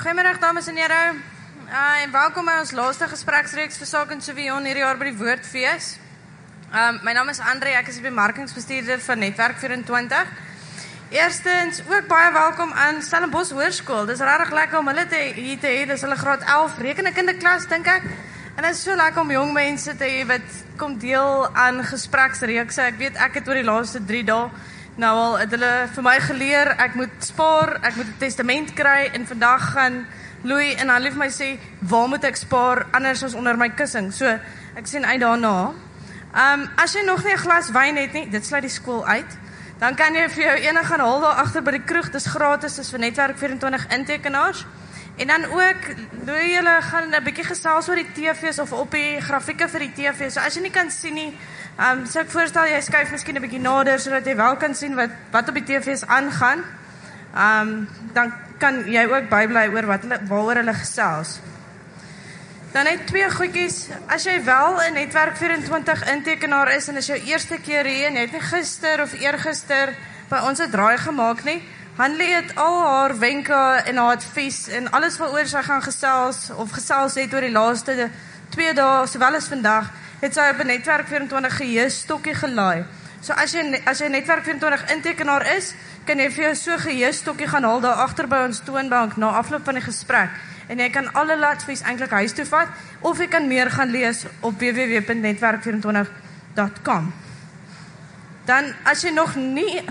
Goeiemiddag dames en here. En welkom by ons laaste gespreksreeks vir Saak en Souvion hierdie jaar by die Woordfees. My naam is Andre, ek is die bemarkingsbestuurder van Netwerk 24. Eerstens ook baie welkom aan Stellenbosch Hoërskool. Dis regtig lekker om hulle hier te hê. Dis hulle graad 11 rekeningklas dink ek. En dit is so lekker om jong mense te hê wat kom deel aan gespreksreekse. Ek weet ek het oor die laaste 3 dae nou al het hulle vir my geleer, ek moet spaar, ek moet 'n testament kry en vandag gaan Louis en hulle vir my sê, waar moet ek spaar anders as onder my kussing? So, ek sien uit daarna. As jy nog nie 'n glas wyn het nie, dit sluit die skool uit, dan kan jy vir jou ene gaan haal daar agter by die kroeg, dis gratis, dis vir Netwerk 24 intekenaars. En dan ook, Louis, julle gaan 'n bietjie gesels oor die TV's of op die grafieke vir die TV's. So as jy nie kan sien nie, so ek voorstel jy skuif miskien 'n bietjie nader sodat jy wel kan sien wat op die TV's aangaan. Dan kan jy ook bybly oor waaroor hulle gesels. Dan net 2 goedjies. As jy wel 'n Netwerk 24 intekenaar is en is jou eerste keer hier en jy het nie gister of eergister by ons 'n draai gemaak nie, Hanlie het al haar wenke en haar advies en alles waaroor sy gaan gesels het oor die laaste 2 dae, sowel as vandag, het sy op 'n Netwerk 24 geheustokkie gelaai. So as jy Netwerk 24 intekenaar is, kan jy vir jou so geheustokkie gaan haal daar agter by ons toonbank na afloop van die gesprek. En jy kan alle advies eintlik huis toe vat, of jy kan meer gaan lees op www.netwerk24.com. Dan as jy nog nie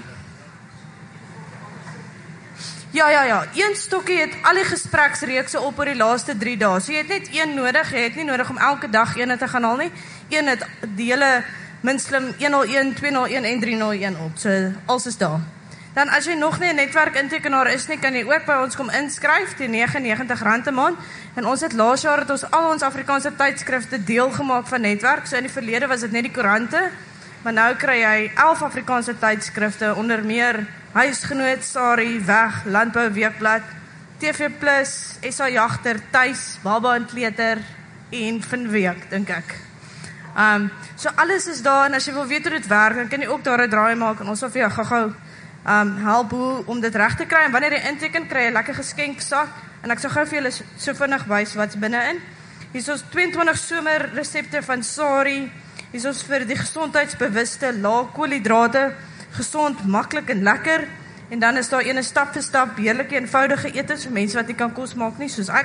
Ja, een stokkie het al die gespreksreekse op oor die laaste 3 dae. So jy het net een nodig, jy het nie nodig om elke dag een te gaan haal nie. Een het die hele Minslim 101, 201 en 301 op. So alles is daar. Dan as jy nog nie 'n netwerk intekenaar is nie, kan jy ook by ons kom inskryf teen R99 'n maand. En ons het laas jaar al ons Afrikaanse tydskrifte deel gemaak van netwerk. So in die verlede was dit net die koerante, maar nou kry jy 11 Afrikaanse tydskrifte, onder meer Huisgenoot, Sari, Weg, Landbou Weekblad, TV Plus, SA Jagter, Tuis, Baba en Kleuter en Vinweek, dink ek. So alles is daar en as jy wil weet hoe dit werk, dan kan jy ook daar 'n draai maak en ons sal vir jou gou-gou help hoe om dit reg te kry. En wanneer jy inteken, kry jy 'n lekker geskenksak en ek sal gou vir julle so vinnig wys wat's binne-in. Hier is ons 22 somerresepte van Sari. Hier is ons vir die gesondheidsbewuste, lae koolhidrate, gesond, maklik en lekker. En dan is daar ene stap vir stap, heerlike eenvoudige etes vir mense wat nie kan kos maak nie, soos ek.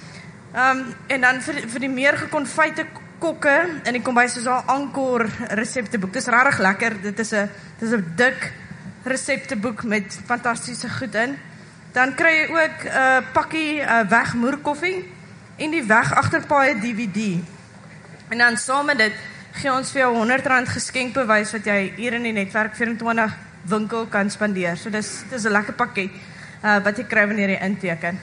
En dan vir die meer gekonfyte kokke, en die kombuis is al Angkor resepteboek. Dit is regtig lekker. Dit is 'n dik resepteboek met fantastiese goed in. Dan kry jy ook 'n pakkie Weg moerkoffie en die Weg agterpaaie DVD. En dan saam met dit gee ons vir jou R100 geskenkbewys wat jy hier in die Netwerk 24 winkel kan spandeer. So dis 'n lekker pakket wat jy kry wanneer jy inteken.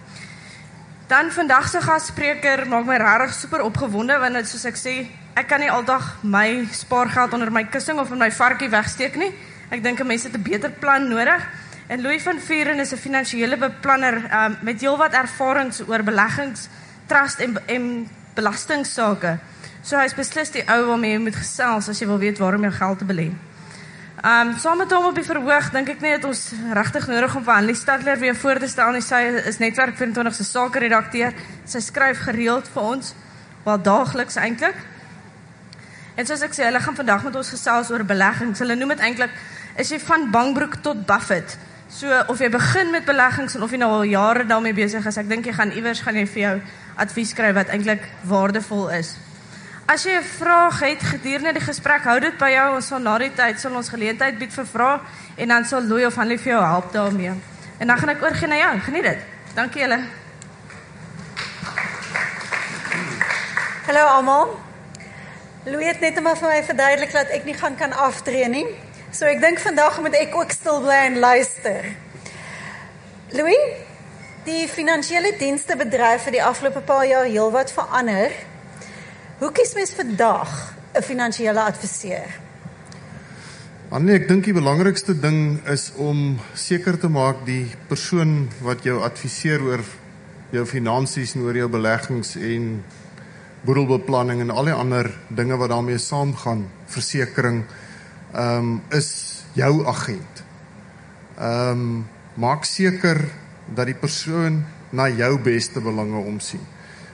Dan vandag se gasspreker maak my regtig super opgewonde want soos ek sê, ek kan nie aldag my spaargeld onder my kussing of in my varkie wegsteek nie. Ek dink 'n mens het 'n beter plan nodig. En Louis van Vuren is 'n finansiële beplanner met heelwat ervarings oor beleggings, trust en belastingsaake. So hy is beslis die ou waarmee jy moet gesels as jy wil weet waarom jou geld te belê. Saam met hom op die verhoog, dink ek nie dat ons regtig nodig om vir Hanlie Stadler weer voor te stel nie. Sy is Netwerk 24 se sakeredakteur. Sy skryf gereeld vir ons, wel daagliks eintlik. En soos ek sê, hulle gaan vandag met ons gesels oor beleggings. Hulle noem dit eintlik, is jy van Bangbroek tot Buffett. So of jy begin met beleggings en of jy nou al jare daarmee besig is, ek dink jy gaan vir jou advies kry wat eintlik waardevol is. As jy 'n vraag het gedurende die gesprek, hou dit by jou. Ons sal na die tyd ons geleentheid bied vir vrae en dan sal Louis of Hanlie vir jou help daarmee. En dan gaan ek oorgee na jou. Geniet dit. Dankie julle. Hallo almal. Louis het net maar vir my verduidelik dat ek nie kan aftree nie. So ek dink vandag moet ek ook stil bly en luister. Louis, die finansiële dienstebedryf het die afgelope paar jaar heelwat verander. Hoe kies mens vandag 'n finansiële adviseur? Annie, ek dink die belangrikste ding is om seker te maak die persoon wat jou adviseer oor jou finansies en oor jou beleggings en boedelbeplanning en al die ander dinge wat daarmee saamgaan, versekering, is jou agent. Maak seker dat die persoon na jou beste belange omsien.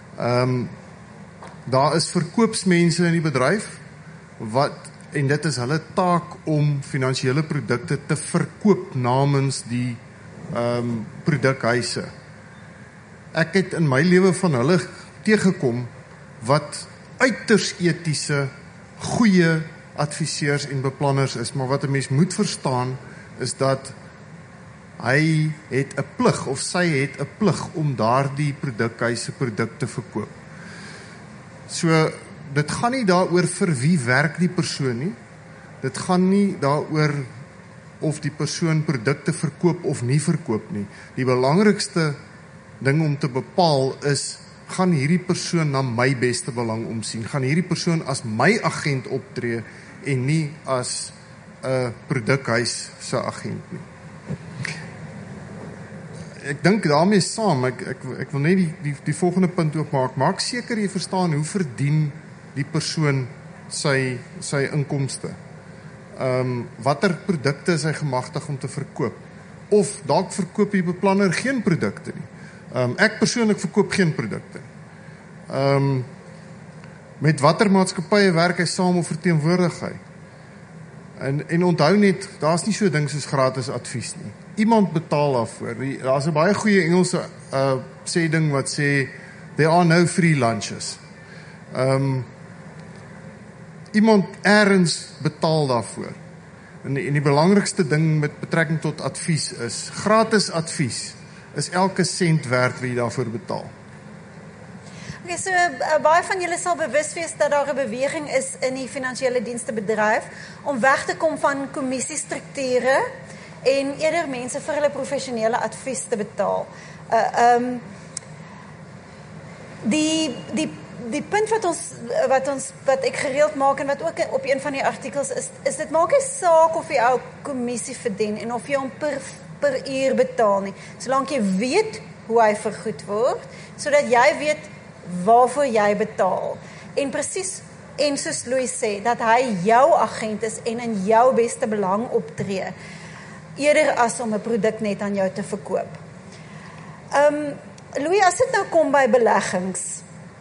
Daar is verkoopsmense in die bedryf, en dit is hulle taak om finansiële produkte te verkoop namens die produkhuise. Ek het in my lewe van hulle teëgekom wat uiters etiese, goeie adviseurs en beplanners is, maar wat 'n mens moet verstaan is dat hy het 'n plig of sy het 'n plig om daardie produkhuise produkte verkoop. So dit gaan nie daaroor vir wie werk die persoon nie. Dit gaan nie daaroor of die persoon produkte verkoop of nie verkoop nie. Die belangrikste ding om te bepaal is, gaan hierdie persoon na my beste belang omsien? Gaan hierdie persoon as my agent optree en nie as 'n produkhuis se agent nie? Ek dink daarmee saam, ek wil net die volgende punt oopmaak. Maak seker jy verstaan hoe verdien die persoon sy inkomste. Watter produkte is hy gemagtig om te verkoop? Of dalk verkoop die beplanner geen produkte nie. Ek persoonlik verkoop geen produkte. Met watter maatskappye werk hy saam of verteenwoordig hy? En onthou net, daar's nie so ding soos gratis advies nie. Iemand betaal daarvoor. Daar's 'n baie goeie Engelse sê ding wat sê, there are no free lunches. Iemand ergens betaal daarvoor. En die belangrikste ding met betrekking tot advies is, gratis advies is elke sent werd wat jy daarvoor betaal. Okay, so baie van julle sal bewus wees dat daar 'n beweging is in die finansiële dienste bedryf om weg te kom van kommissiestrukture en eerder mense vir hulle professionele advies te betaal. Die punt wat ek gereeld maak en wat ook op een van die artikels is dit maak nie saak of jy ou kommissie verdien en of jy hom per uur betaal nie, solank jy weet hoe hy vergoed word, sodat jy weet waarvoor jy betaal. En presies, en soos Louis sê, dat hy jou agent is en in jou beste belang optree, eerder as om 'n produk net aan jou te verkoop. Louis, as dit nou kom by beleggings,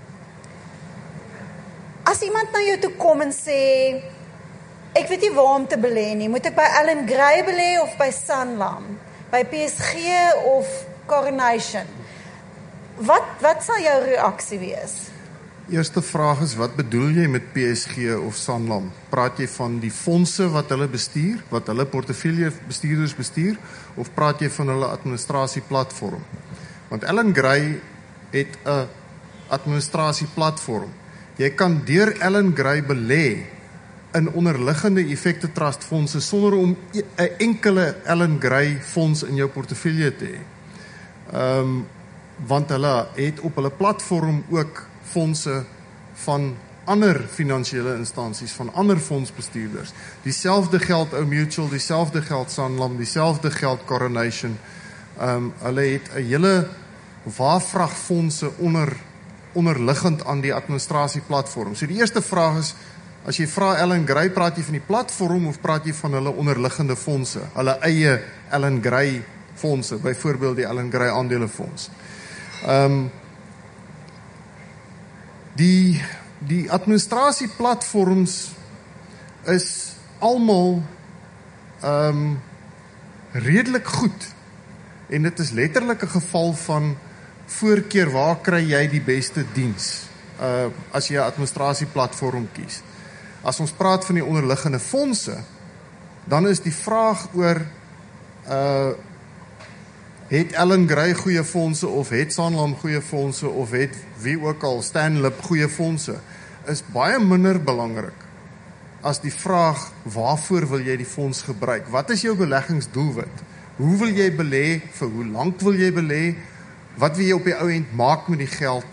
as iemand na jou toe kom en sê, ek weet nie waar om te belê nie, moet ek by Allan Gray belê of by Sanlam, by PSG of Coronation? Wat sal jou reaksie wees? Eerste vraag is, wat bedoel jy met PSG of Sanlam? Praat jy van die fondse wat hulle bestuur, wat hulle portefeulje bestuurders bestuur, of praat jy van hulle administrasieplatform? Want Allan Gray het 'n administrasieplatform. Jy kan deur Allan Gray belê in onderliggende effekte trust fondse sonder om 'n enkele Allan Gray fonds in jou portefeulje te hê. Want hulle het op hulle platform ook fondse van ander finansiële instansies, van ander fondsbestuurders. Dieselfde geld Old Mutual, dieselfde geld Sanlam, dieselfde geld Coronation. Hulle het 'n hele waarvrag fondse onderliggend aan die administrasieplatform. So die eerste vraag is, as jy vra Allan Gray, praat jy van die platform of praat jy van hulle onderliggende fondse, hulle eie Allan Gray fondse, byvoorbeeld die Allan Gray aandelefonds. Die administrasieplatforms is almal redelik goed en dit is letterlik 'n geval van voorkeur waar kry jy die beste diens as jy 'n administrasieplatform kies. As ons praat van die onderliggende fondse, dan is die vraag oor het Allan Gray goeie fondse of het Sanlam goeie fondse of het wie ook al Stanlip goeie fondse, is baie minder belangrik as die vraag waarvoor wil jy die fonds gebruik? Wat is jou beleggingsdoelwit? Hoe wil jy belê? Vir hoe lank wil jy belê? Wat wil jy op die ou end maak met die geld?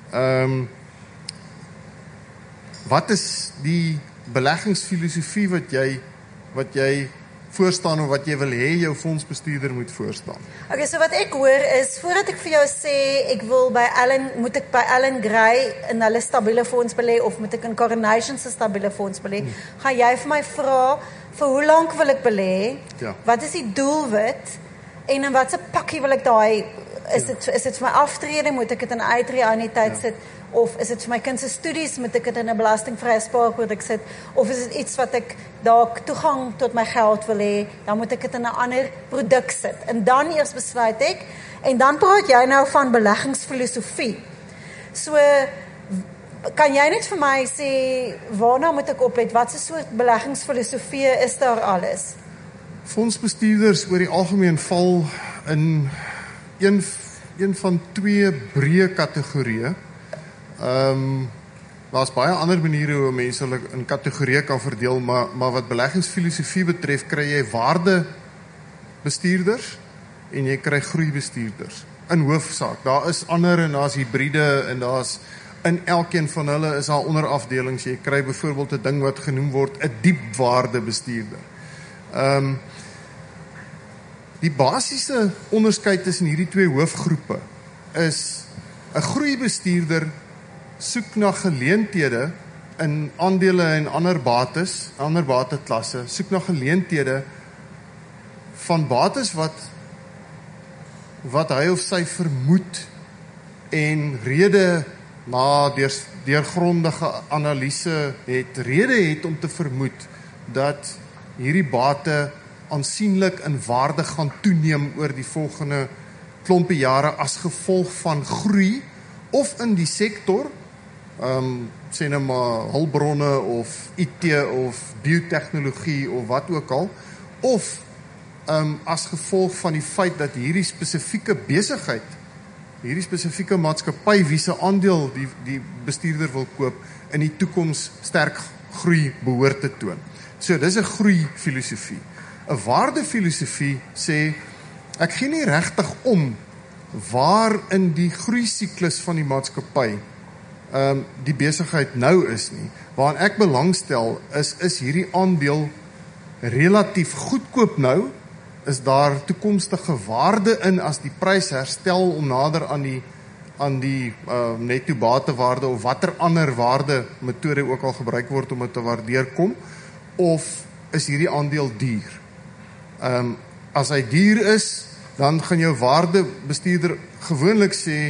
Wat is die beleggingsfilosofie wat jy voorstaan of wat jy wil hê jou fondsbestuurder moet voorstaan? Okay, so wat ek hoor is, voordat ek vir jou sê, moet ek by Allan Gray in hulle stabiele fonds belê, of moet ek in Coronation se stabiele fonds belê, gaan jy vir my vra, vir hoe lank wil ek belê? Ja. Wat is die doelwit? En in watse pakkie wil ek daai Is dit vir my aftrede, moet ek dit in uitreë-anniteit sit, of is dit vir my kind se studies, moet ek dit in 'n belastingvrye spaarproduk sit, of is dit iets wat ek dalk toegang tot my geld wil hê, dan moet ek dit in 'n ander produk sit. En dan eers besluit ek, en dan praat jy nou van beleggingsfilosofie. So, kan jy net vir my sê, waarna moet ek oplet? Wat 'n soort beleggingsfilosofie is daar alles? Fondsbestuurders oor die algemeen val in een van twee breë kategorieë. Daar's baie ander maniere hoe mense hulle in kategorieë kan verdeel, maar wat beleggingsfilosofie betref, kry jy waardebestuurders en jy kry groeibestuurders. In hoofsaak, daar is ander en daar's hibride en daar's in elkeen van hulle is daar onderafdelings. Jy kry byvoorbeeld 'n ding wat genoem word 'n diepwaardebestuurder. Die basiese onderskeid tussen hierdie twee hoofgroepe is 'n groeibestuurder soek na geleenthede in aandele en ander bateklasse, soek na geleenthede van bates wat hy of sy vermoed en rede na deurgrondige analise rede om te vermoed dat hierdie bate aansienlik in waarde gaan toeneem oor die volgende klompie jare as gevolg van groei of in die sektor, sê nou maar hulpbronne of IT of biotechnologie of wat ook al, of as gevolg van die feit dat hierdie spesifieke besigheid, hierdie spesifieke maatskappy wie se aandeel die bestuurder wil koop, in die toekoms sterk groei behoort te toon. So, dis 'n groeifilosofie. 'n Waardefilosofie sê, ek gee nie regtig om waar in die groeisiklus van die maatskappy die besigheid nou is nie. Waaraan ek belangstel is hierdie aandeel relatief goedkoop nou, is daar toekomstige waarde in as die prys herstel om nader aan die netto batewaarde of watter ander waarde metode ook al gebruik word om dit te waardeer kom, of is hierdie aandeel duur? As hy duur is, dan gaan jou waardebestuurder gewoonlik sê,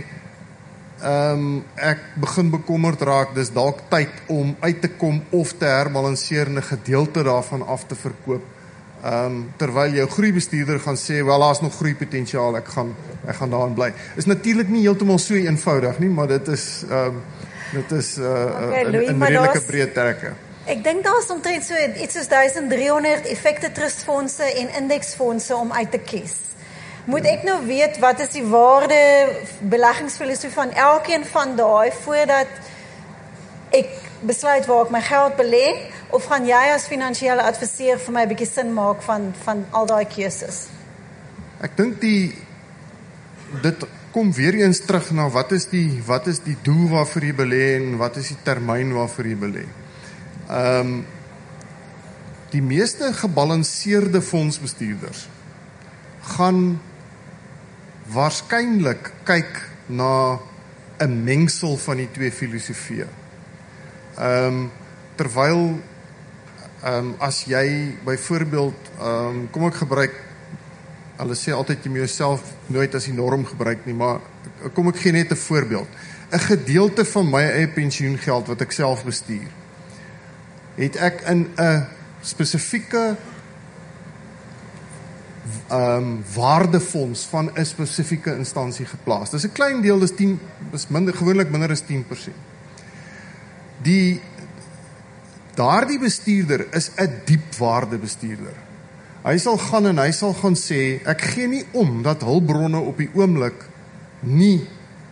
ek begin bekommerd raak, dis dalk tyd om uit te kom of te herbalanseer en 'n gedeelte daarvan af te verkoop. Terwyl jou groeibestuurder gaan sê, wel, daar is nog groeipotensiaal, ek gaan daarin bly. Is natuurlik nie heeltemal so eenvoudig nie, maar dit is in redelike breë trekke. Ek dink daar is omtrent so iets soos 1300 effekte trustfondse en indeksfondse om uit te kies. Moet ek nou weet wat is die waarde beleggingsfilosofie van elkeen van daai voordat ek besluit waar ek my geld belê, of gaan jy as finansiële adviseur vir my 'n bietjie sin maak van al daai keuses? Ek dink dit kom weer eens terug na wat is die doel waarvoor jy belê en wat is die termyn waarvoor jy belê. Die meeste gebalanseerde fondsbestuurders gaan waarskynlik kyk na 'n mengsel van die twee filosofieë. Terwyl as jy byvoorbeeld, kom ek gebruik, hulle sê altyd jy moet jouself nooit as die norm gebruik nie, maar kom ek gee net 'n voorbeeld. 'n Gedeelte van my eie pensioengeld wat ek self bestuur, het ek in 'n spesifieke waardefonds van 'n spesifieke instansie geplaas. Dis 'n klein deel, dis gewoonlik minder as 10%. Daardie bestuurder is 'n diepwaardebestuurder. Hy sal gaan sê, ek gee nie om dat hulpbronne op die oomblik nie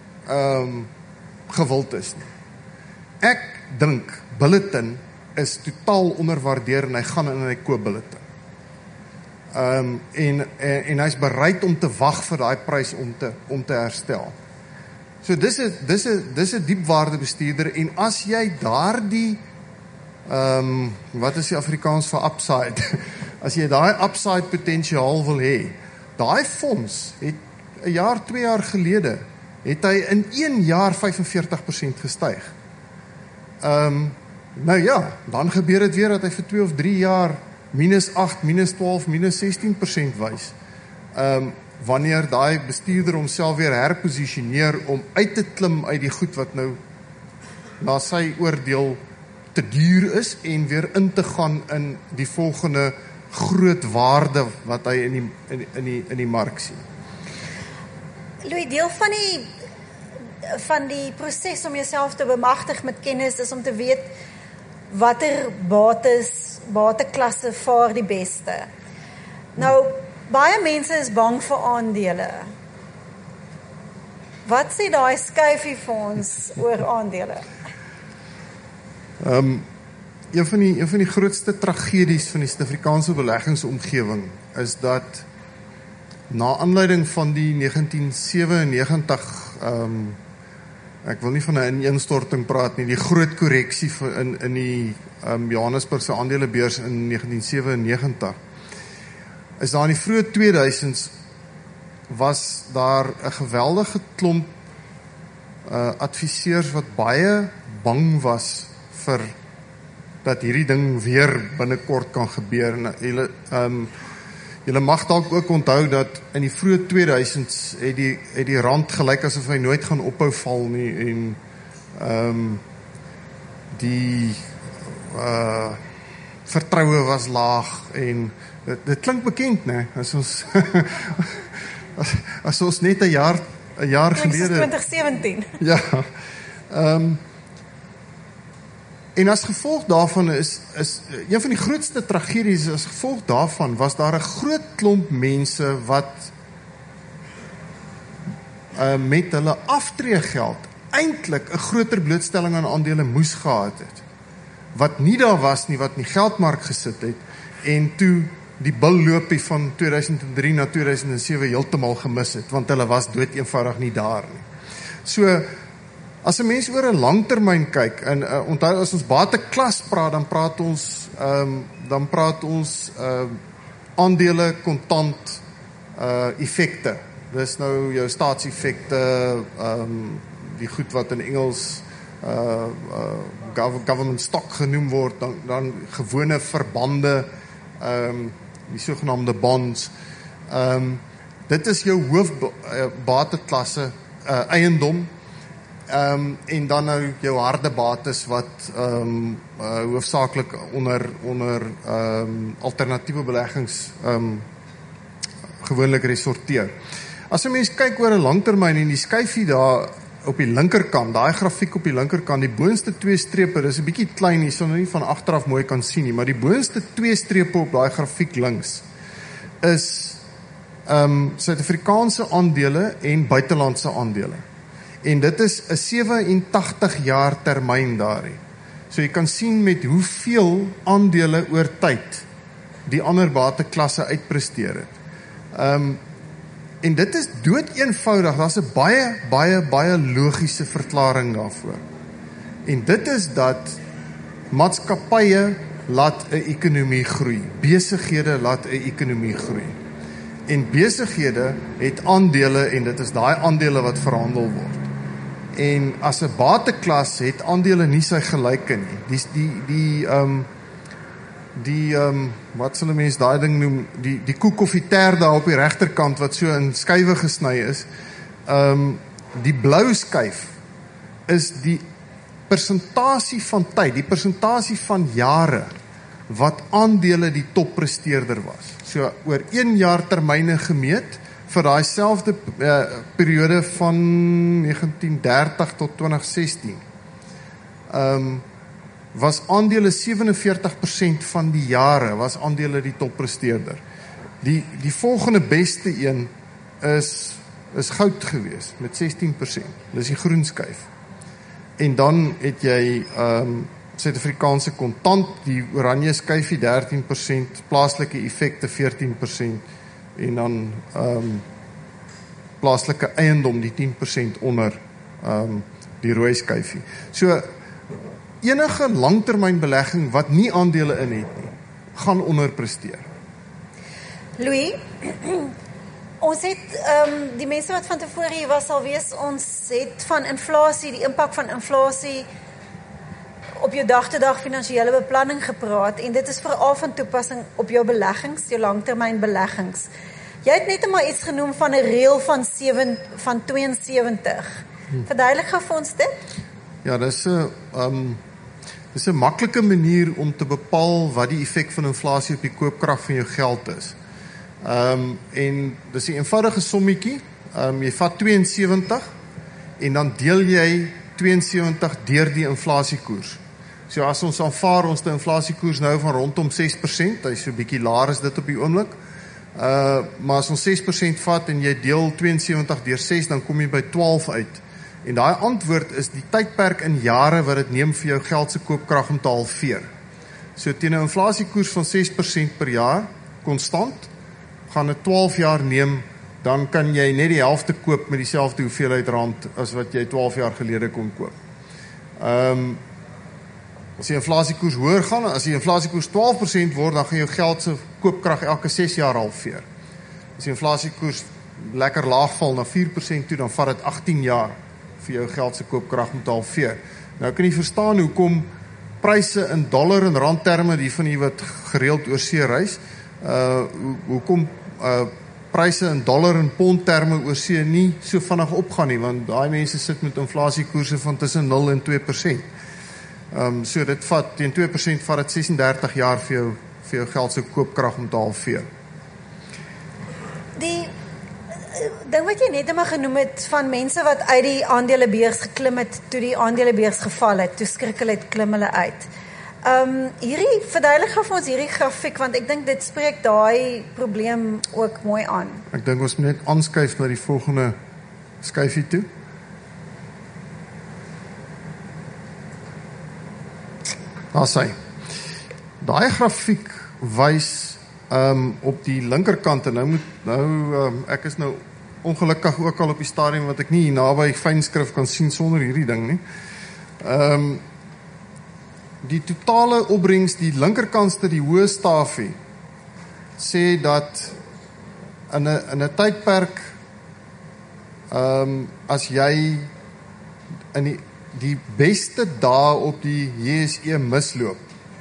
gewild is nie. Ek dink Bulletin is totaal onderwaardeer en hy gaan in en hy koop Bulletin. En hy's bereid om te wag vir daai prys om te herstel. So dis 'n diepwaardebestuurder, en as jy daardie wat is die Afrikaans vir upside? As jy daai upside potensiaal wil hê, daai fonds het 'n jaar, 2 jaar gelede, het hy in 1 jaar 45% gestyg. Nou ja, dan gebeur dit weer dat hy vir 2 of 3 jaar -8, -12, -16% wys. wanneer daai bestuurder homself weer herposisioneer om uit te klim uit die goed wat nou na sy oordeel te duur is en weer in te gaan in die volgende groot waarde wat hy in die mark sien. Louis, deel van die proses om jouself te bemagtig met kennis is om te weet watter bateklasse vaar die beste. Nou, baie mense is bang vir aandele. Wat sê daai skyfie vir ons oor aandele? Een van die grootste tragedies van die Suid-Afrikaanse beleggingsomgewing is dat na aanleiding van die 1997 ek wil nie van 'n ineenstorting praat nie, die groot korreksie in die Johannesburgse aandelebeurs in 1997 is daar in die vroeë 2000s was daar 'n geweldige klomp adviseurs wat baie bang was vir dat hierdie ding weer binnekort kan gebeur. En julle mag dalk ook onthou dat in die vroeë 2000s het die rand gelyk asof hy nooit gaan ophou val nie en die vertroue was laag en dit klink bekend, né? As ons net 'n jaar gelede 2017. Ja. En as gevolg daarvan is een van die grootste tragedies as gevolg daarvan was daar 'n groot klomp mense wat met hulle aftreegeld eintlik 'n groter blootstelling aan aandele moes gehad het. Wat nie daar was nie, wat in die geldmark gesit het en toe die bulloopie van 2003 na 2007 heeltemal gemis het, want hulle was dood eenvoudig nie daar nie. So as 'n mens oor 'n langtermyn kyk en onthou as ons bateklas praat, dan praat ons aandele, kontant, effekte. Dis nou jou staatseffekte, die goed wat in Engels government stock genoem word, dan gewone verbande, die sogenaamde bonds. Dit is jou hoofbateklasse eiendom. En dan nou jou harde bates wat hoofsaaklik onder alternatiewe beleggings gewoonlik resorteer. As 'n mens kyk oor 'n langtermyn en die skyfie daar op die linkerkant, daai grafiek op die linkerkant, die boonste 2 strepe, dis 'n bietjie klein hier, sal nou nie van agteraf mooi kan sien nie, maar die boonste 2 strepe op daai grafiek links is Suid-Afrikaanse aandele en buitelandse aandele. En dit is 'n 87 jaar termyn daarin. So jy kan sien met hoeveel aandele oor tyd die ander bateklasse uitpresteer het. En dit is dood eenvoudig, daar's 'n baie logiese verklaring daarvoor. En dit is dat maatskappye laat 'n ekonomie groei, besighede laat 'n ekonomie groei. En besighede het aandele en dit is daai aandele wat verhandel word. En as 'n bateklas het aandele nie sy gelyke nie. Wat sal 'n mens daai ding noem, die koek of die ter daar op die regterkant wat so in skywe gesny is, die blou skyf is die persentasie van tyd, die persentasie van jare wat aandele die toppresteerder was. So oor 1 jaar termyne gemeet vir daai selfde periode van 1930 tot 2016. Was aandele 47% van die jare was aandele die toppresteerder. Die volgende beste een is goud gewees met 16%. Dis die groen skyf. En dan het jy Suid-Afrikaanse kontant, die oranje skyfie 13%, plaaslike effekte 14% en dan plaaslike eiendom die 10% onder die rooi skyfie. So enige langtermynbelegging wat nie aandele in het nie, gaan onderpresteer. Louis, ons het die mense wat van tevore hier was sal weet, ons het van inflasie, die impak van inflasie op jou dag-te-dag finansiële beplanning gepraat en dit is veral van toepassing op jou beleggings, jou langtermynbeleggings. Jy het net maar iets genoem van 'n reël van 72. Verduidelik gou vir ons dit. Ja, dis 'n maklike manier om te bepaal wat die effek van inflasie op die koopkrag van jou geld is. En dis 'n eenvoudige sommetjie. Jy vat 72 en dan deel jy 72 deur die inflasiekoers. So as ons aanvaar ons die inflasiekoers nou van rondom 6%, hy's so 'n bietjie laer as dit op die oomblik. Maar as ons 6% vat en jy deel 72 deur 6, dan kom jy by 12 uit. En daai antwoord is die tydperk in jare wat dit neem vir jou geld se koopkrag om te halveer. So teen 'n inflasiekoers van 6% per jaar, konstant, gaan dit 12 jaar neem, dan kan jy net die helfte koop met dieselfde hoeveelheid rand as wat jy 12 jaar gelede kon koop. As die inflasiekoers hoër gaan, as die inflasiekoers 12% word, dan gaan jou geld se koopkrag elke 6 jaar halveer. As die inflasiekoers lekker laag val na 4% toe, dan vat dit 18 jaar vir jou geld se koopkrag om te halveer. Nou kan jy verstaan hoekom pryse in dollar en randterme, die van die wat gereeld oor see reis, hoekom pryse in dollar en pond terme oor see nie so vinnig opgaan nie, want daai mense sit met inflasiekoerse van tussen 0 en 2%. So dit vat, teen 2% vat dit 36 jaar vir jou geld se koopkrag om te halveer. Die ding wat jy net maar genoem het van mense wat uit die aandelebeurs geklim het toe die aandelebeurs geval het, toe skrik hulle het, klim hulle uit. Hierdie verduidelik vir ons hierdie grafiek, want ek dink dit spreek daai probleem ook mooi aan. Ek dink ons moet net aanskuif na die volgende skuifie toe. Daar sê, daai grafiek wys op die linkerkant, en ek is nou ongelukkig ook al op die stadium wat ek nie naby fynskrif kan sien sonder hierdie ding nie. Die totale opbrengs, die linkerkantste, die hoë stafie, sê dat in 'n tydperk, as jy in die beste dae op die JSE misloop,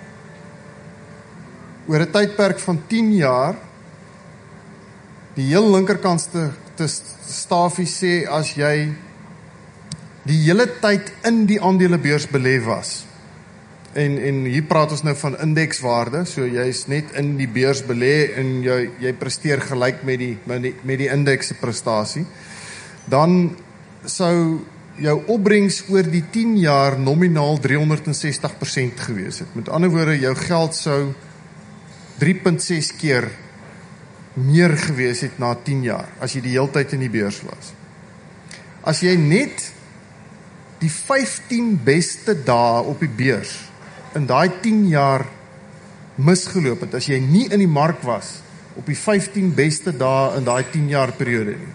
oor 'n tydperk van 10 jaar, die heel linkerkantste stafie sê, as jy die hele tyd in die aandelebeurs belê was, en hier praat ons nou van indekswaarde, so jy is net in die beurs belê en jy presteer gelyk met die indeks se prestasie, dan sou jou opbrengs oor die 10 jaar nominaal 360% gewees het. Met ander woorde, jou geld sou 3.6 keer meer gewees het na 10 jaar, as jy die hele tyd in die beurs was. As jy net die 15 beste dae op die beurs in daai 10 jaar misgeloop het, as jy nie in die mark was op die 15 beste dae in daai 10 jaar periode nie,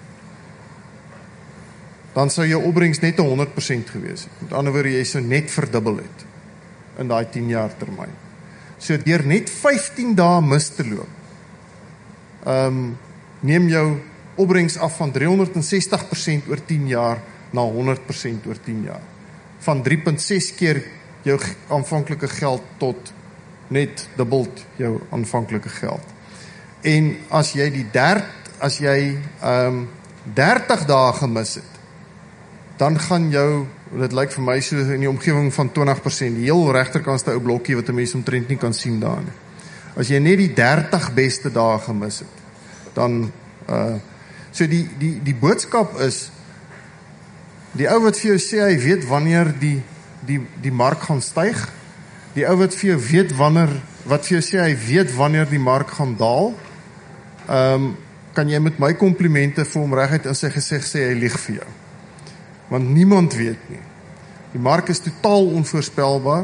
dan sou jou opbrengs net 100% gewees het. Met ander woorde, jy sou net verdubbel het in daai 10 jaar termyn. So deur net 15 dae mis te loop, neem jou opbrengs af van 360% oor 10 jaar na 100% oor 10 jaar. Van 3.6 keer jou aanvanklike geld tot net dubbelt jou aanvanklike geld. En as jy 30 dae gemis het, dan gaan jou, dit lyk vir my so in die omgewing van 20%, die heel regterkantste ou blokkie wat 'n mens omtrent nie kan sien daar nie. As jy net die 30 beste dae gemis het, dan so die boodskap is, die ou wat vir jou sê hy weet wanneer die mark gaan styg, die ou wat vir jou sê hy weet wanneer die mark gaan daal, kan jy met my komplimente vir hom reguit in sy gesig sê hy lieg vir jou. Want niemand weet nie. Die mark is totaal onvoorspelbaar.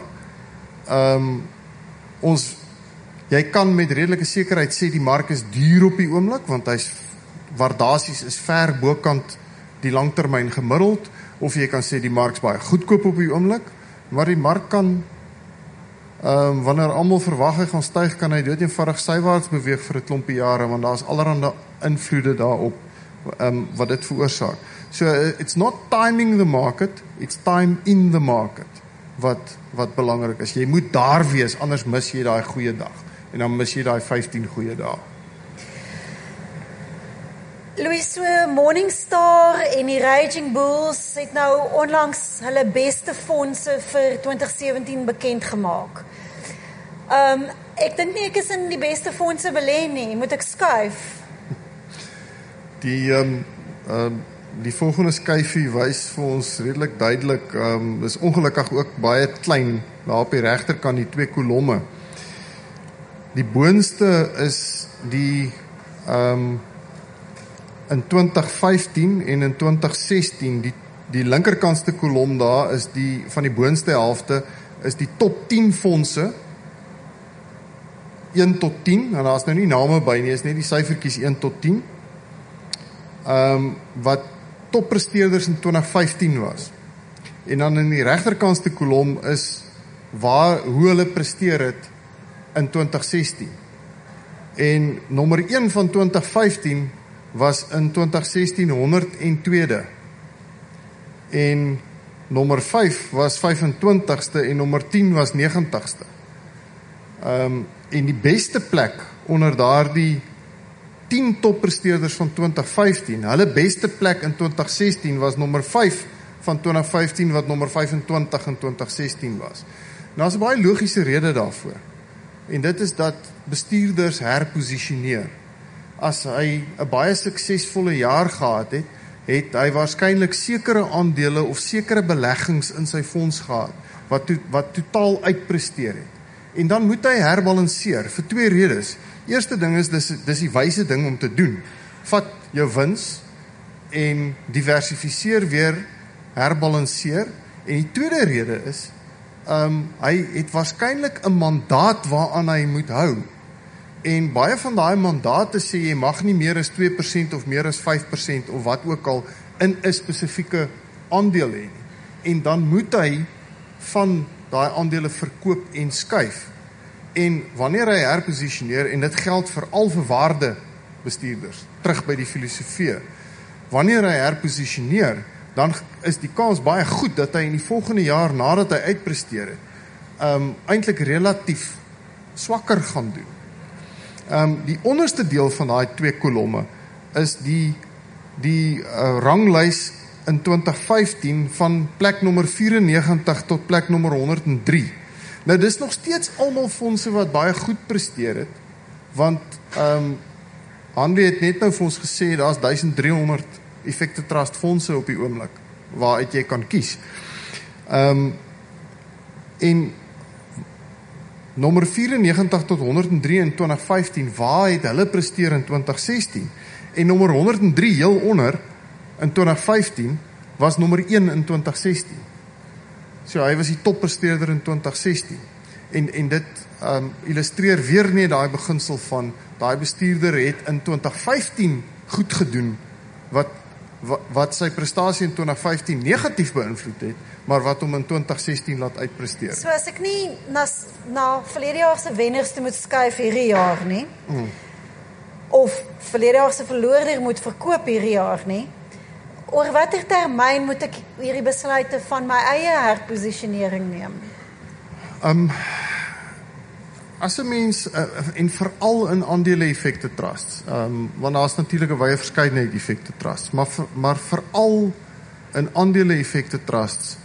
Jy kan met redelike sekerheid sê die mark is duur op die oomblik, want waardasies is ver bokant die langtermyn gemiddeld, of jy kan sê die mark is baie goedkoop op die oomblik, maar die mark kan, wanneer almal verwag hy gaan styg, kan hy dood eenvoudig sywaarts beweeg vir 'n klompie jare, want daar is allerhande invloede daarop, wat dit veroorsaak. So it's not timing the market, it's time in the market wat belangrik is. Jy moet daar wees, anders mis jy daai goeie dag. En dan mis jy daai 15 goeie dae. Louis, so Morningstar en die Raging Bulls het nou onlangs hulle beste fondse vir 2017 bekend gemaak. Ek dink nie ek is in die beste fondse belê nie, moet ek skuif? Die volgende skyfie wys vir ons redelik duidelik, is ongelukkig ook baie klein, daar op die regterkant die 2 kolomme. Die boonste is die in 2015 en in 2016, die linkerkantste kolom daar is die van die boonste helfte is die top 10 fondse 1 tot 10, en daar is nou nie name by nie, is net die syfertjies 1 tot 10, wat toppresteerders in 2015 was. En dan in die regterkantste kolom is hoe hulle presteer het in 2016. En nommer 1 van 2015 was in 2016 102de. En nommer 5 was 25ste en nommer 10 was 90ste. En die beste plek onder daardie 10 toppresteerders van 2015, hulle beste plek in 2016 was nommer 5 van 2015 wat nommer 25 in 2016 was. Nou is 'n baie logiese rede daarvoor. En dit is dat bestuurders herposisioneer. As hy 'n baie suksesvolle jaar gehad het, het hy waarskynlik sekere aandele of sekere beleggings in sy fonds gehad wat totaal uitpresteer het. En dan moet hy herbalanseer vir 2 redes. Eerste ding is dis die wyse ding om te doen. Vat jou wins en diversifiseer weer, herbalanseer. En die tweede rede is hy het waarskynlik 'n mandaat waaraan hy moet hou. En baie van daai mandate sê jy mag nie meer as 2% of meer as 5% of wat ook al in 'n spesifieke aandeel hê nie. En dan moet hy van daai aandele verkoop en skuif. En wanneer hy herposisioneer, en dit geld veral vir waardebestuurders, terug by die filosofie, wanneer hy herposisioneer, dan is die kans baie goed dat hy in die volgende jaar, nadat hy uitpresteer het, eintlik relatief swakker gaan doen. Die onderste deel van daai 2 kolomme is die ranglys in 2015 van plek nommer 94 tot plek nommer 103. Nou dis nog steeds almal fondse wat baie goed presteer het, want Hanlie het net nou vir ons gesê, daar's 1300 effekte trust fondse op die oomblik, waaruit jy kan kies. En nommer 94 tot 103 in 2015, waar het hulle presteer in 2016? En nommer 103 heel onder in 2015 was nommer 1 in 2016. So hy was die toppresteerder in 2016. En dit illustreer weer net daai beginsel van daai bestuurder het in 2015 goed gedoen wat sy prestasie in 2015 negatief beïnvloed het, maar wat hom in 2016 laat uitpresteer. So as ek nie na verlede jaar se wenners toe moet skuif hierdie jaar nie, of verlede jaar se verloorder moet verkoop hierdie jaar nie, oor watter termyn moet ek hierdie besluite van my eie herposisionering neem? As 'n mens, en veral in aandele effekte trusts, want daar is natuurlik 'n wye verskeidenheid effekte trusts, maar veral in aandele effekte trusts,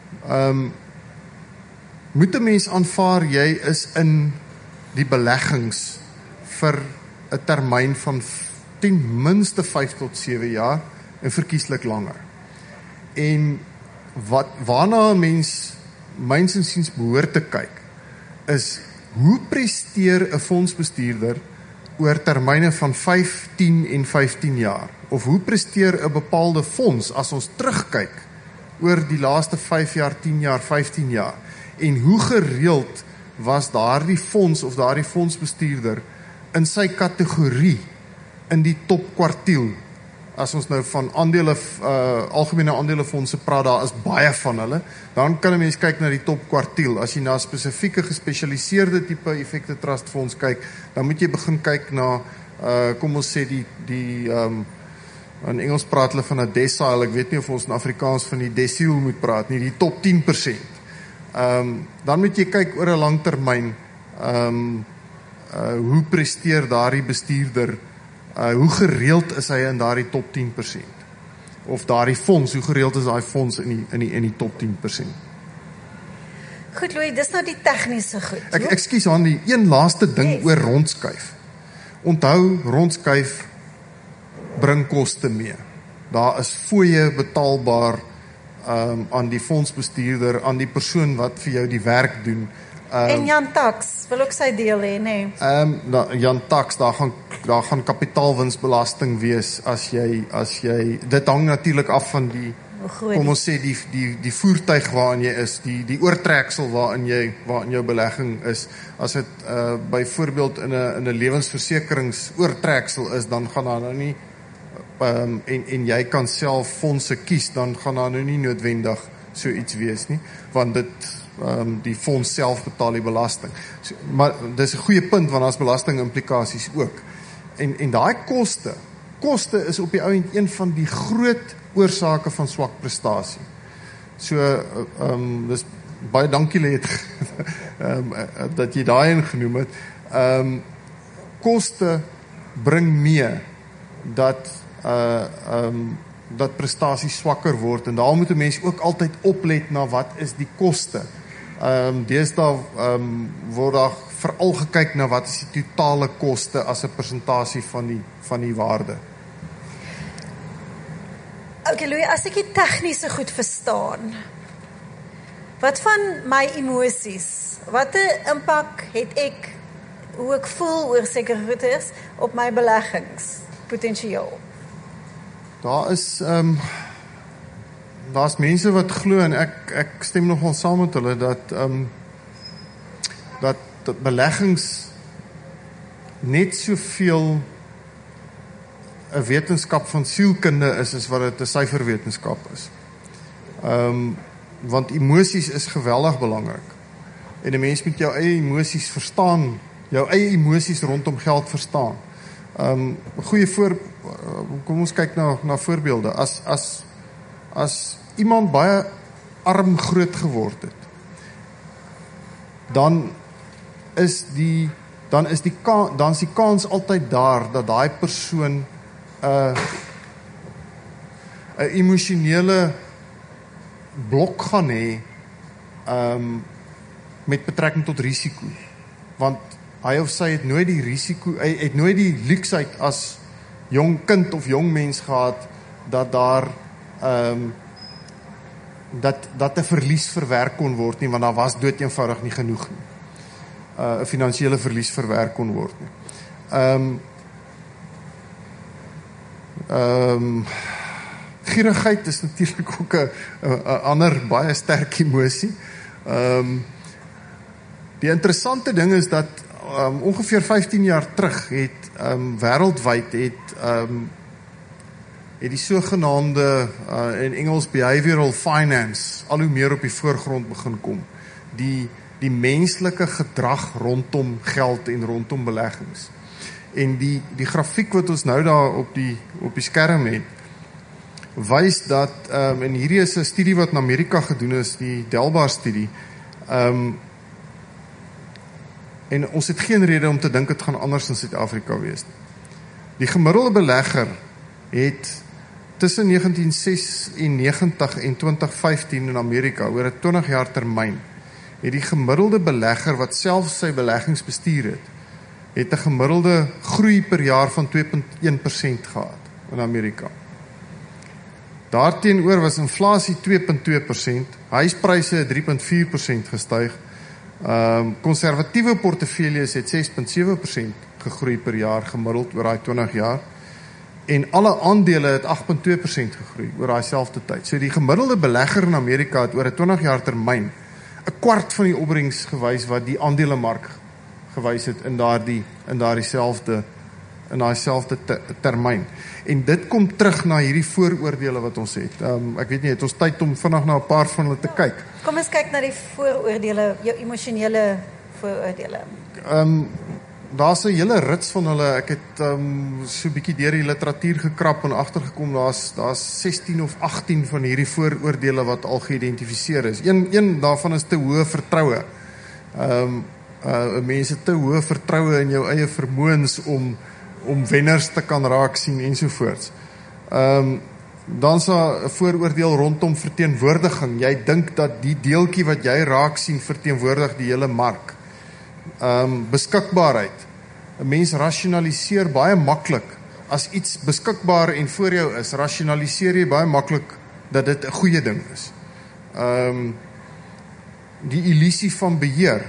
moet 'n mens aanvaar jy is in die beleggings vir 'n termyn van ten minste 5 tot 7 jaar en verkieslik langer. En waarna 'n mens myns insiens behoort te kyk, is hoe presteer 'n fondsbestuurder oor termyne van 5, 10 en 15 jaar? Of hoe presteer 'n bepaalde fonds as ons terugkyk oor die laaste 5 jaar, 10 jaar, 15 jaar? En hoe gereeld was daardie fonds of daardie fondsbestuurder in sy kategorie in die top kwartiel? As ons nou van aandele, algemene aandelefondse praat, daar is baie van hulle, dan kan 'n mens kyk na die top kwartiel. As jy na spesifieke gespesialiseerde tipe effekte trust fonds kyk, dan moet jy begin kyk na, kom ons sê in Engels praat hulle van 'n decile, ek weet nie of ons in Afrikaans van die deciel moet praat nie, die top 10%. Dan moet jy kyk oor 'n lang termyn, hoe presteer daardie bestuurder hoe gereeld is hy in daardie top 10%? Of daardie fonds, hoe gereeld is daai fonds in die top 10%? Goed, Louis, dis nou die tegniese goed. Ekskuus, Hanlie, een laaste ding oor rondskuif. Onthou, rondskuif bring koste mee. Daar is fooie betaalbaar aan die fondsbestuurder, aan die persoon wat vir jou die werk doen. En Jan Tax wil ook sy deel hê, nee. Jan Tax, daar gaan kapitaalwinsbelasting wees as jy, dit hang natuurlik af van die, kom ons sê, die voertuig waarin jy is, die oortreksel waarin jou belegging is. As dit byvoorbeeld in 'n lewensversekeringsoortreksel is, dan gaan daar nou nie, en jy kan self fondse kies, dan gaan daar nou nie noodwendig so iets wees nie, want die fonds self betaal die belasting. So, maar dis 'n goeie punt, want daar's belastingimplikasies ook. En daai koste is op die ou end een van die groot oorsake van swak prestasie. So, dis baie dankie Liet, dat jy daai ingenoem het. Koste bring mee dat prestasie swakker word, en daarom moet 'n mens ook altyd oplet na wat is die koste. Deesdae word daar veral gekyk na wat is die totale koste as 'n persentasie van die waarde. Okay, Louis, as ek die tegniese goed verstaan, wat van my emosies? Wat 'n impak het ek, hoe ek voel oor sekere goeders op my beleggingspotensiaal? Daar's mense wat glo, en ek stem nogal saam met hulle, dat beleggings net soveel 'n wetenskap van sielkunde is as wat dit 'n syferwetenskap is. Want emosies is geweldig belangrik. En 'n mens moet jou eie emosies verstaan, jou eie emosies rondom geld verstaan. Kom ons kyk na voorbeelde. As iemand baie arm groot geword het, dan is die kans altyd daar dat daai persoon 'n emosionele blok gaan hê met betrekking tot risiko. Want hy of sy het nooit die risiko, hy het nooit die luksheid as jong kind of jong mens gehad dat daar dat 'n verlies verwerk kon word nie, want daar was dood eenvoudig nie genoeg nie. 'n Finansiële verlies verwerk kon word nie. Gierigheid is natuurlik ook 'n ander baie sterk emosie. Die interessante ding is dat ongeveer 15 jaar terug het wêreldwyd het die sogenaamde in Engels behavioral finance al hoe meer op die voorgrond begin kom. Die menslike gedrag rondom geld en rondom beleggings. En die grafiek wat ons nou daar op die skerm het, wys dat, en hierdie is 'n studie wat in Amerika gedoen is, die Delbar studie, en ons het geen rede om te dink dit gaan anders in Suid-Afrika wees. Die gemiddelde belegger het tussen 1996 en 2015 in Amerika, oor 'n 20 jaar termyn, het die gemiddelde belegger wat self sy beleggings bestuur het 'n gemiddelde groei per jaar van 2,1% gehad in Amerika. Daarteenoor was inflasie 2,2%, huispryse het 3,4% gestyg, konservatiewe portefeuilles het 6,7% gegroei per jaar gemiddeld oor daai 20 jaar, en alle aandele het 8,2% gegroei oor daai selfde tyd. So die gemiddelde belegger in Amerika het oor 'n 20 jaar termyn 'n kwart van die opbrengs gewys wat die aandelemark gewys het in daardie selfde termyn. En dit kom terug na hierdie vooroordele wat ons het. Ek weet nie, het ons tyd om vinnig na 'n paar van hulle te kyk. Kom ons kyk na die vooroordele, jou emosionele vooroordele. Daar's 'n hele rits van hulle. Ek het so 'n bietjie deur die literatuur gekrap en agtergekom daar's 16 of 18 van hierdie vooroordele wat al geïdentifiseer is. Een daarvan is te hoë vertroue. Mense te hoë vertroue in jou eie vermoëns om wenners te kan raak sien ensovoorts. Dan is daar 'n vooroordeel rondom verteenwoordiging. Jy dink dat die deeltjie wat jy raak sien verteenwoordig die hele mark. Beskikbaarheid. 'n Mens rasionaliseer baie maklik. As iets beskikbaar en voor jou is, rasionaliseer jy baie maklik dat dit 'n goeie ding is. Die illusie van beheer.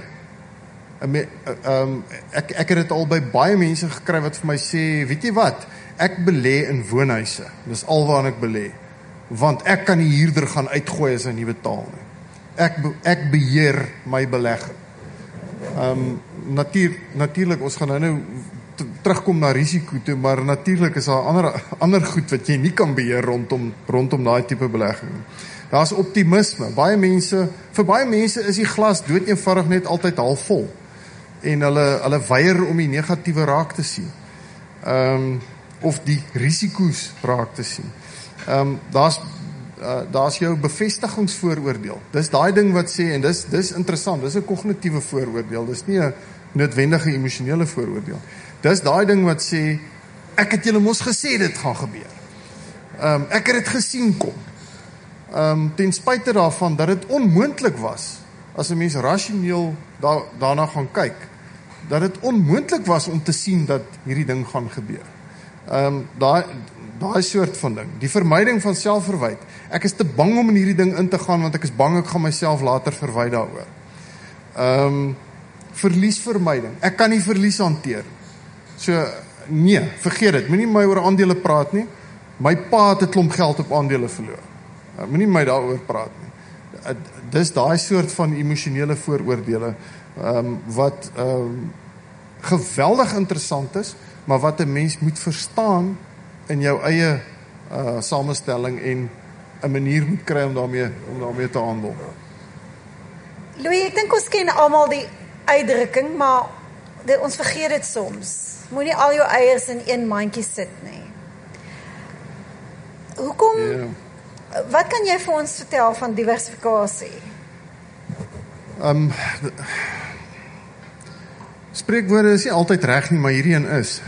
Ek het dit al by baie mense gekry wat vir my sê, weet jy wat, ek belê in woonhuise, dis alwaar ek belê, want ek kan die huurder gaan uitgooi as hy nie betaal nie. Ek beheer my belegging. Natuurlik, ons gaan nou terugkom na risiko toe, maar natuurlik is daar ander goed wat jy nie kan beheer rondom daai tipe belegging. Daar's optimisme. Vir baie mense is die glas dood eenvoudig net altyd half vol. En hulle weier om die negatiewe raak te sien. Of die risiko's raak te sien. Daar's jou bevestigingsvooroordeel. Dis daai ding wat sê, en dis interessant, dis 'n kognitiewe vooroordeel, dis nie 'n noodwendige emosionele vooroordeel. Dis daai ding wat sê, ek het julle mos gesê dit gaan gebeur. Ek het dit gesien kom. Ten spyte daarvan dat dit onmoontlik was, as 'n mens rasioneel daarna gaan kyk, dat dit onmoontlik was om te sien dat hierdie ding gaan gebeur. Daai soort van ding. Die vermyding van selfverwyd. Ek is te bang om in hierdie ding in te gaan, want ek is bang ek gaan myself later verwyd daaroor. Verliesvermyding. Ek kan nie verlies hanteer. So, nee, vergeet dit. Moenie my oor aandele praat nie. My pa het 'n klomp geld op aandele verloor. Moenie my daaroor praat nie. Dis daai soort van emosionele vooroordele wat geweldig interessant is, maar wat 'n mens moet verstaan in jou eie samestelling en 'n manier moet kry om daarmee te handel. Louis, ek dink ons ken almal die uitdrukking, maar ons vergeet dit soms. Moenie al jou eiers in een mandjie sit nie. Hoekom? Yeah. Wat kan jy vir ons vertel van diversifikasie? Spreekwoorde is nie altyd reg nie, maar hierdie een is.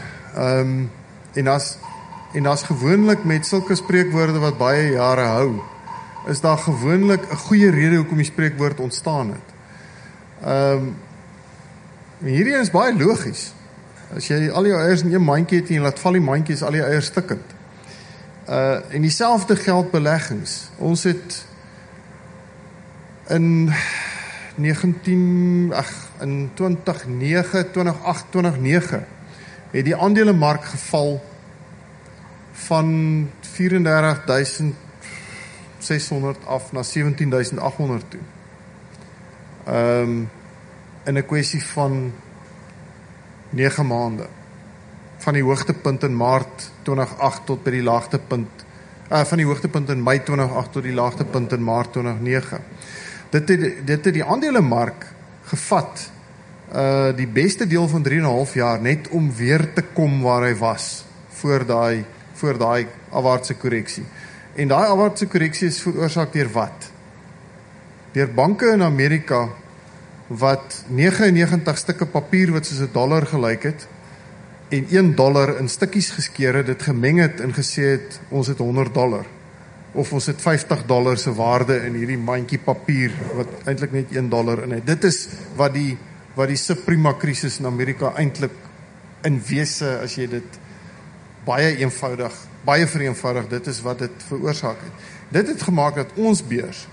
En as gewoonlik met sulke spreekwoorde wat baie jare hou, is daar gewoonlik 'n goeie rede hoekom die spreekwoord ontstaan het. Hierdie is baie logies. As jy al jou eiers in een mandjie het en jy laat val die mandjie, is al die eiers stikkend. En dieselfde geld beleggings. Ons het in 2009 het die aandelemark geval van 34.600 af na 17.800 toe. In 'n kwessie van 9 maande. Van die hoogtepunt in Maart 2008 tot by die laagtepunt, van die hoogtepunt in Mei 2008 tot die laagtepunt in Maart 2009. Dit het die aandelemark gevat, die beste deel van 3,5 jaar, net om weer te kom waar hy was, voor daai afwaartse korreksie. En daai afwaartse korreksie is veroorsaak deur wat? Deur banke in Amerika, wat 99 stukke papier wat soos $1 gelyk het, en $1 in stukkies geskeer het, dit gemeng het en gesê het, ons het $100, of ons het $50 se waarde in hierdie mandjie papier, wat eintlik net $1 in het. Dit is wat die subprima krisis in Amerika eintlik in wese, as jy dit baie vereenvoudig, dit is wat dit veroorsaak het. Dit het gemaak dat ons beurs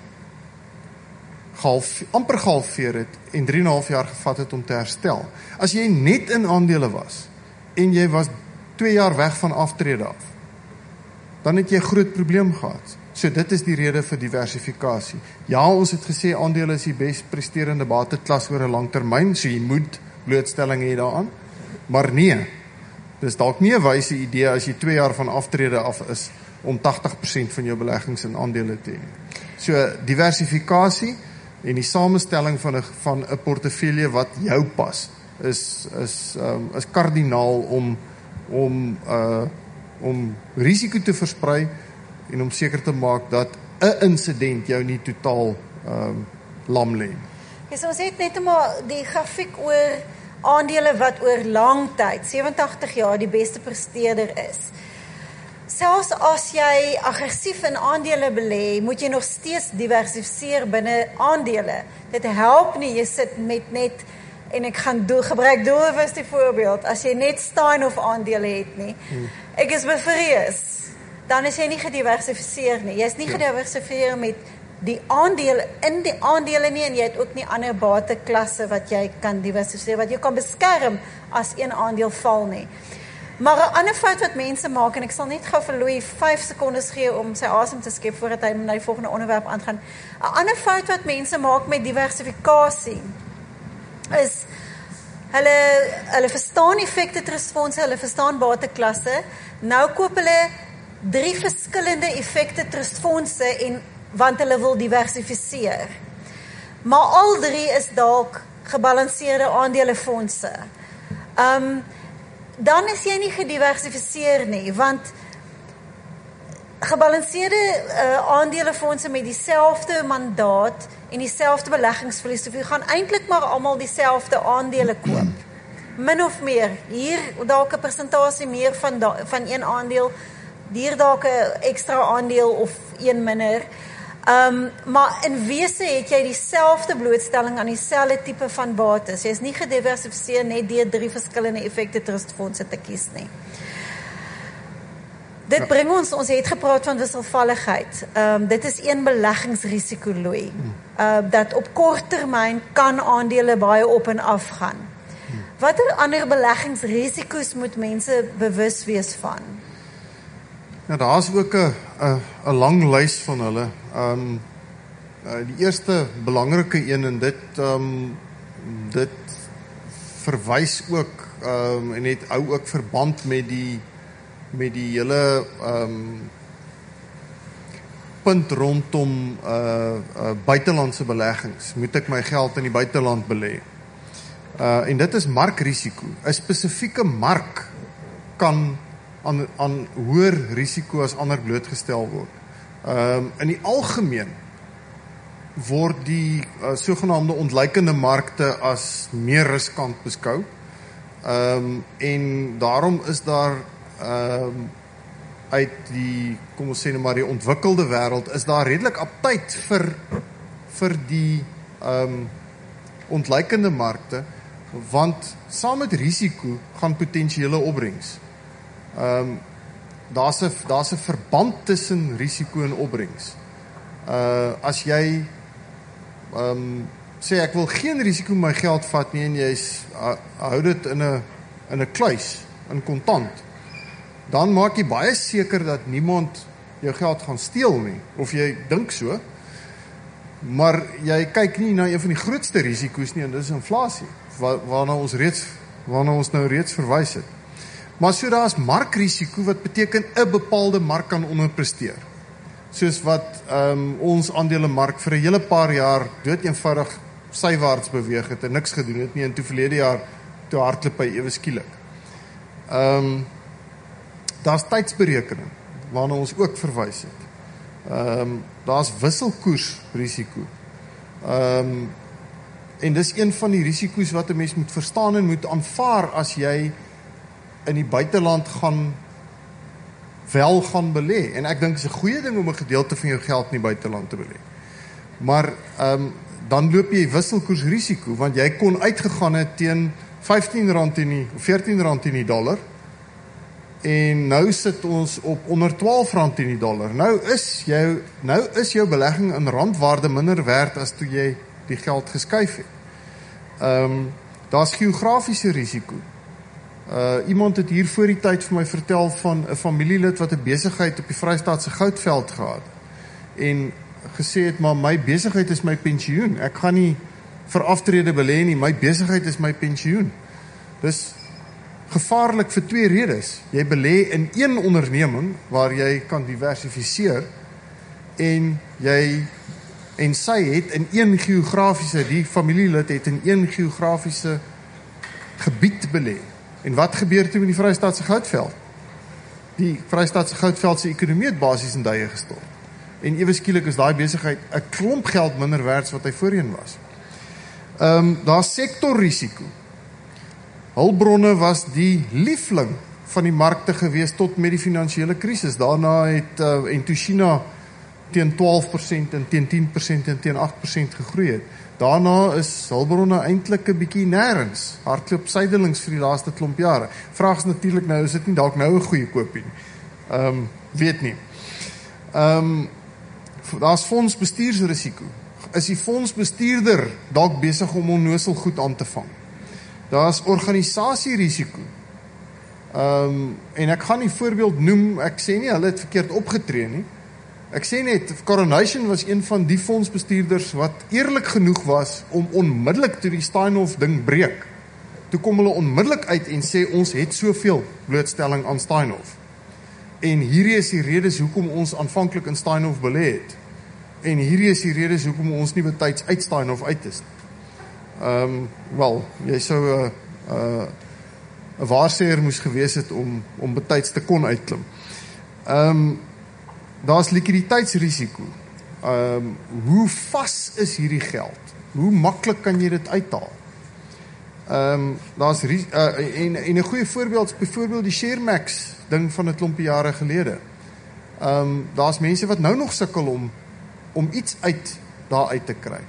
amper gehalveer het en 3,5 jaar gevat het om te herstel. As jy net in aandele was en jy was 2 jaar weg van aftrede af, dan het jy groot probleem gehad. So dit is die rede vir diversifikasie. Ja, ons het gesê aandele is die best presterende bateklas oor 'n lang termyn, so jy moet blootstelling hê daaraan. Maar nee, dis dalk nie 'n wyse idee as jy 2 jaar van aftrede af is om 80% van jou beleggings in aandele te hê. So diversifikasie en die samestelling van 'n portefeulje wat jou pas is kardinaal om risiko te versprei en om seker te maak dat 'n insident jou nie totaal lam lê. Ja, so ons het net maar die grafiek oor aandele wat oor lang tyd, 87 jaar, die beste presteerder is. Selfs as jy aggressief in aandele belê, moet jy nog steeds diversifiseer binne aandele. Dit help nie, jy sit met net, en ek gaan gebruik doelbewus die voorbeeld, as jy net Steinhoff aandele het nie, ek is bevrees, dan is jy nie gediversifiseer nie. Jy is nie gediversifiseer met die aandele, in die aandele nie, en jy het ook nie ander bateklasse wat jy kan diversifiseer, wat jy kan beskerm as een aandeel val nie. Maar 'n ander fout wat mense maak, en ek sal net gou vir Louis 5 sekondes gee om sy asem te skep voordat hy na die volgende onderwerp aangaan. 'n Ander fout wat mense maak met diversifikasie is hulle verstaan effekte trustfondse, hulle verstaan bateklasse. Nou koop hulle 3 verskillende effekte trustfondse en want hulle wil diversifiseer. Maar al 3 is dalk gebalanseerde aandelefondse. Dan is jy nie gediversifiseer nie, want gebalanseerde aandelefondse met dieselfde mandaat en dieselfde beleggingsfilosofie gaan eintlik maar almal dieselfde aandele koop. Min of meer, hier dalk 'n persentasie meer van een aandeel, hier dalk 'n ekstra aandeel of een minder. Maar in wese het jy dieselfde blootstelling aan dieselfde tipe van bates. Jy is nie gediversifiseer net deur 3 verskillende effekte trustfondse te kies nie. Dit bring ons het gepraat van wisselvalligheid. Dit is een beleggingsrisiko, Louis. Dat op kort termyn kan aandele baie op en af gaan. Watter ander beleggingsrisiko's moet mense bewus wees van? Ja, daar is ook 'n lang lys van hulle. Die eerste belangrike een, en dit verwys ook en het hou ook verband met die hele punt rondom buitelandse beleggings. Moet ek my geld in die buiteland belê? En dit is markrisiko. 'n Spesifieke mark kan aan hoër risiko as ander blootgestel word. In die algemeen word die sogenaamde ontleikende markte as meer riskant beskou. En daarom is daar uit die, kom ons sê nou maar die ontwikkelde wêreld, is daar redelik aptyd vir die ontleikende markte, want saam met risiko gaan potensiële opbrengs. Daar's 'n verband tussen risiko en opbrengs. As jy sê ek wil geen risiko met my geld vat nie en jy hou dit in 'n kluis, in kontant, dan maak jy baie seker dat niemand jou geld gaan steel nie, of jy dink so, maar jy kyk nie na een van die grootste risiko's nie, en dit is inflasie, waarna ons nou reeds verwys het. Maar so daar is markrisiko, wat beteken 'n bepaalde mark kan onderpresteer. Soos wat ons aandelemark vir 'n hele paar jaar dood eenvoudig sywaarts beweeg het en niks gedoen het nie, en toe verlede jaar toe hardloop hy ewe skielik. Daar's tydsberekening waarna ons ook verwys het. Daar's wisselkoersrisiko. En dis een van die risiko's wat 'n mens moet verstaan en moet aanvaar as jy in die buiteland gaan belê. En ek dink dit is 'n goeie ding om 'n gedeelte van jou geld in die buiteland te belê. Maar dan loop jy wisselkoersrisiko, want jy kon uitgegaan het teen R15 of R14 in die dollar, en nou sit ons op onder R12 in die dollar. Nou is jou belegging in randwaarde minder werd as toe jy die geld geskuif het. Daar's geografiese risiko. Iemand het hier voor die tyd vir my vertel van 'n familielid wat 'n besigheid op die Vrystaatse Goudveld gehad en gesê het, maar my besigheid is my pensioen. Ek gaan nie vir aftrede belê nie, my besigheid is my pensioen. Dis gevaarlik vir 2 redes. Jy belê in een onderneming waar jy kan diversifiseer, en sy het in een geografiese, die familielid het in een geografiese gebied belê. En wat gebeur toe met die Vrystaatse Goudveld? Die Vrystaatse Goudveld se ekonomie het basies in duie gestort. En ewe skielik is daai besigheid 'n klomp geld minder werd as wat hy voorheen was. Daar's sektorrisiko. Hulpbronne was die liefling van die markte gewees tot met die finansiële krisis. Daarna het en toe China teen 12% en teen 10% en teen 8% gegroei het. Daarna is hulpbronne eintlik 'n bietjie nêrens, hardloop sydelings vir die laaste klomp jare. Vraag is natuurlik nou, is dit nie dalk nou 'n goeie koopie nie? Weet nie. Daar's fondsbestuursrisiko. Is die fondsbestuurder dalk besig om onnosel goed aan te vang? Daar's organisasierisiko. En ek gaan nie voorbeeld noem, ek sê nie hulle het verkeerd opgetree nie. Ek sê net, Coronation was een van die fondsbestuurders wat eerlik genoeg was om onmiddellik toe die Steinhoff ding breek. Toe kom hulle onmiddellik uit en sê ons het soveel blootstelling aan Steinhoff. En hierdie is die redes hoekom ons aanvanklik in Steinhoff belê het. En hierdie is die redes hoekom ons nie betyds uit Steinhoff uit is. Wel, jy sou 'n waarsêer moes gewees het om betyds te kon uitklim. Daar's likwiditeitsrisiko. Hoe vas is hierdie geld? Hoe maklik kan jy dit uithaal? Daar's en 'n goeie voorbeeld is byvoorbeeld die Sharemax ding van 'n klompie jare gelede. Daar's mense wat nou nog sukkel om iets daar uit te kry.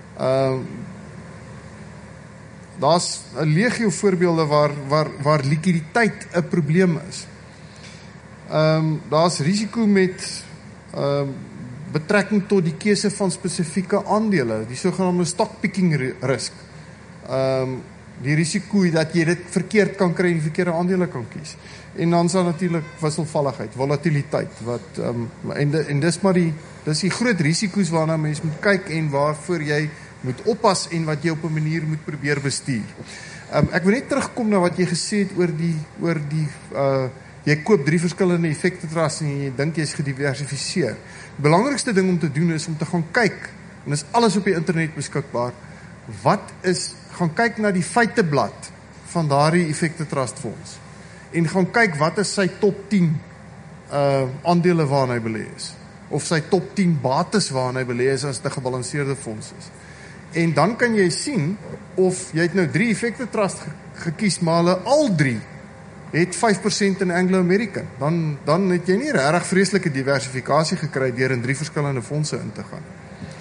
Daar's 'n legio voorbeelde waar likwiditeit 'n probleem is. Daar's risiko met betrekking tot die keuse van spesifieke aandele, die sogenaamde stock picking risk. Die risiko dat jy dit verkeerd kan kry en die verkeerde aandele kan kies. En dan is daar natuurlik wisselvalligheid, volatiliteit, en dis die groot risiko's waarna mens moet kyk en waarvoor jy moet oppas en wat jy op 'n manier moet probeer bestuur. Ek wil net terugkom na wat jy gesê het oor die jy koop 3 verskillende effekte trusts en jy dink jy's gediversifiseer. Die belangrikste ding om te doen is om te gaan kyk, en is alles op die internet beskikbaar, gaan kyk na die feiteblad van daardie effekte trust fonds en gaan kyk wat is sy top 10 aandele waarin hy belê is, of sy top 10 bates waarin hy belê is as dit 'n gebalanseerde fonds is. En dan kan jy sien of jy het nou 3 effekte trust gekies, maar hulle al 3 het 5% in Anglo-American. Dan het jy nie regtig vreeslike diversifikasie gekry deur in 3 verskillende fondse in te gaan.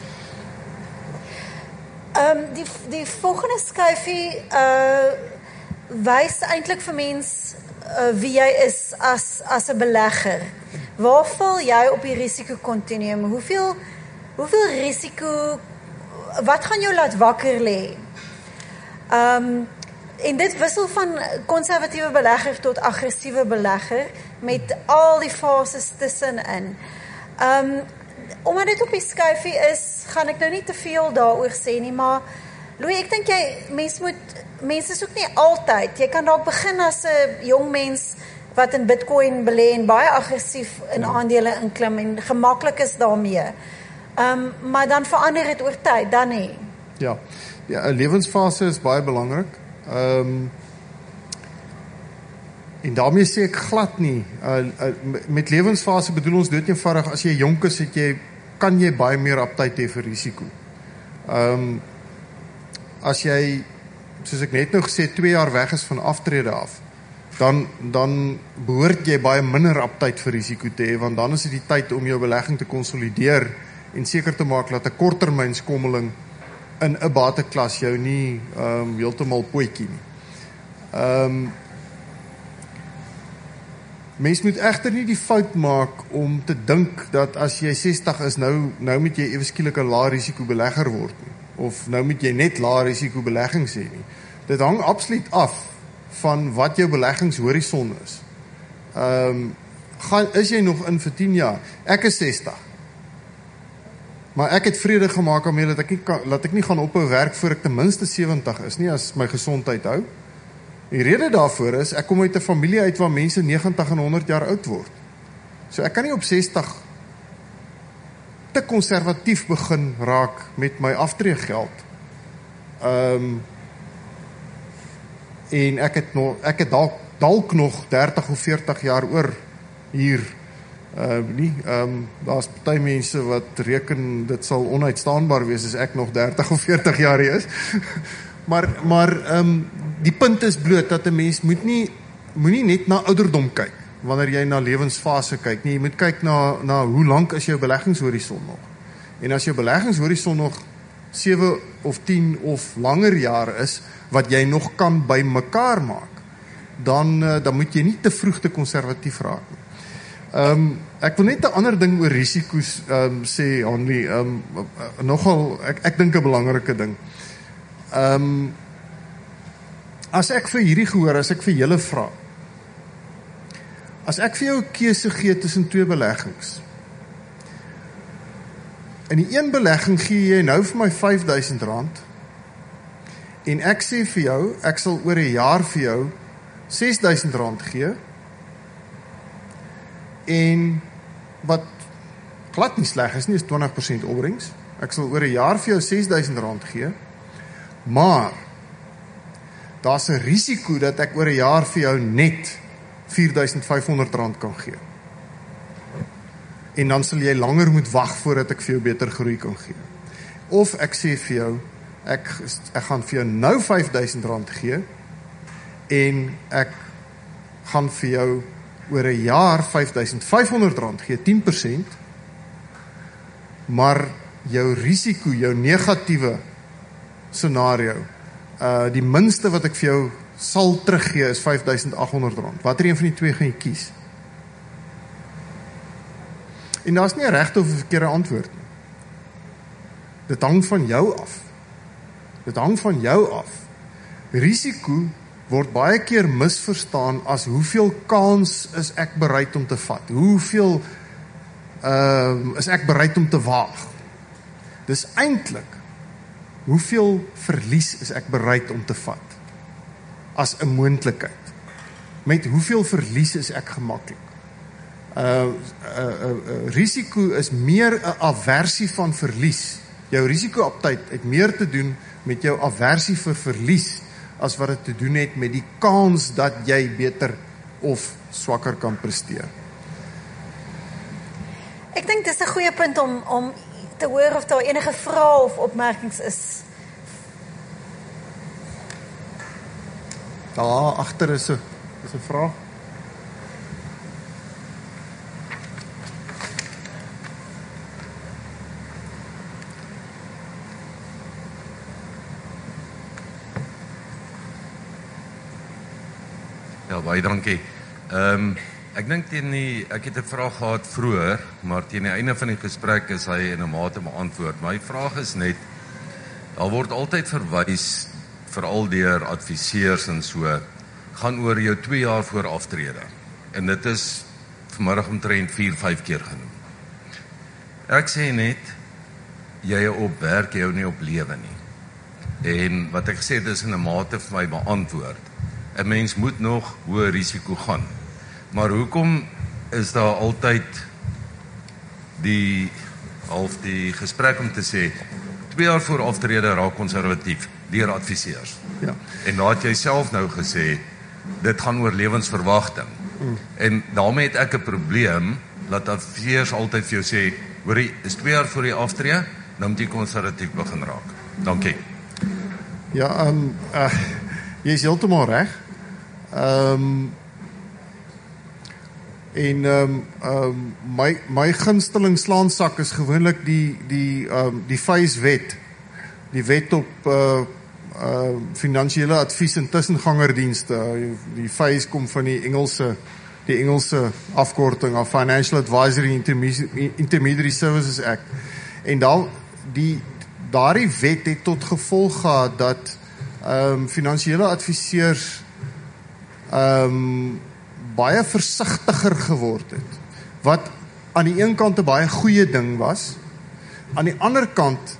Die volgende skyfie wys eintlik vir mens wie jy is as 'n belegger. Waar val jy op die risikokontinuum? Hoeveel risiko, wat gaan jou laat wakker lê? En dit wissel van konservatiewe belegger tot aggressiewe belegger met al die fases tussenin. Omdat dit op die skyfie is, gaan ek nou nie te veel daaroor sê nie, maar Louis, ek dink mense soek nie altyd. Jy kan dalk begin as 'n jong mens wat in Bitcoin belê en baie aggressief in aandele inklim en gemaklik is daarmee. Maar dan verander dit oor tyd, dan nie. Ja, 'n lewensfase is baie belangrik. En daarmee sê ek glad nie, met lewensfase bedoel ons dood eenvoudig, as jy jonk is, kan jy baie meer aptyd hê vir risiko. As jy, soos ek net nou gesê, 2 jaar weg is van aftrede af, dan behoort jy baie minder aptyd vir risiko te hê, want dan is dit die tyd om jou belegging te konsolideer en seker te maak dat 'n korttermynskommeling in 'n bateklas jou nie heeltemal pootjie nie. Mens moet egter nie die fout maak om te dink dat as jy 60 is, nou moet jy ewe skielik 'n lae risiko belegger word nie, of nou moet jy net lae risiko beleggings hê nie. Dit hang absoluut af van wat jou beleggingshorison is. Is jy nog in vir 10 jaar? Ek is 60. Maar ek het vrede gemaak daarmee dat ek nie gaan ophou werk voor ek ten minste 70 is nie, as my gesondheid hou. Die rede daarvoor is, ek kom uit 'n familie uit waar mense 90 en 100 jaar oud word. So ek kan nie op 60 te konservatief begin raak met my aftreegeld. En ek het dalk nog 30 of 40 jaar oor hier. Daar's party mense wat reken dit sal onuitstaanbaar wees as ek nog 30 of 40 jaar hier is. Maar die punt is bloot dat 'n mens moenie net na ouderdom kyk wanneer jy na lewensfase kyk nie. Jy moet kyk na hoe lank is jou beleggingshorison nog. En as jou beleggingshorison nog 7 of 10 of langer jaar is wat jy nog kan by mekaar maak, dan moet jy nie te vroeg te konservatief raak nie. Ek wil net 'n ander ding oor risiko's sê, Hanlie, nogal ek dink 'n belangrike ding. As ek vir hierdie gehoor, as ek vir julle vra, as ek vir jou 'n keuse gee tussen 2 beleggings, in die een belegging gee jy nou vir my R5,000, en ek sê vir jou, ek sal oor 'n jaar vir jou R6,000 gee, en wat glad nie sleg is nie, is 20% opbrengs. Ek sal oor 'n jaar vir jou R6,000 gee, maar daar's 'n risiko dat ek oor 'n jaar vir jou net R4,500 kan gee. En dan sal jy langer moet wag voordat ek vir jou beter groei kan gee. Of ek sê vir jou, ek gaan vir jou nou R5,000 gee, en ek gaan vir jou oor 'n jaar R5,500 gee, 10%, maar jou risiko, jou negatiewe scenario, die minste wat ek vir jou sal teruggee is R5,800. Watter een van die 2 gaan jy kies? En daar's nie 'n regte of 'n verkeerde antwoord nie. Dit hang van jou af. Dit hang van jou af. Risiko word baie keer misverstaan as hoeveel kans is ek bereid om te vat? Hoeveel is ek bereid om te waag? Dis eintlik hoeveel verlies is ek bereid om te vat as 'n moontlikheid? Met hoeveel verlies is ek gemaklik? Risiko is meer 'n aversie van verlies. Jou risiko-aptyd het meer te doen met jou aversie vir verlies as wat dit te doen het met die kans dat jy beter of swakker kan presteer. Ek dink dis 'n goeie punt om te hoor of daar enige vrae of opmerkings is. Daar agter is 'n vraag. Ja, baie dankie. Ek dink ek het 'n vraag gehad vroeër, maar teen die einde van die gesprek is hy in 'n mate beantwoord. My vraag is net, daar word altyd verwys, veral deur adviseurs en so, gaan oor jou 2 jaar voor aftrede. En dit is vanmiddag omtrent 4-5 keer genoem. Ek sê net, jy op werk, jy nie op lewe nie. En wat ek gesê het is in 'n mate vir my beantwoord. 'n Mens moet nog hoë risiko gaan. Maar hoekom is daar altyd die gesprek om te sê 2 jaar voor aftrede raak konservatief deur adviseurs? Ja. En daar het jy self nou gesê dit gaan oor lewensverwagting. En daarmee het ek 'n probleem dat adviseurs altyd vir jou sê, hoorie, is 2 jaar voor jy aftree, dan moet jy konservatief begin raak. Dankie. Ja, jy is heeltemal reg. My gunsteling slaansak is gewoonlik die FAIS-wet, die wet op finansiële advies en tussengangerdienste. Die FAIS kom van die Engelse afkorting of Financial Advisory Intermediary Services Act. En daardie wet het tot gevolg gehad dat finansiële adviseurs baie versigtiger geword het, wat aan die een kant 'n baie goeie ding was, aan die ander kant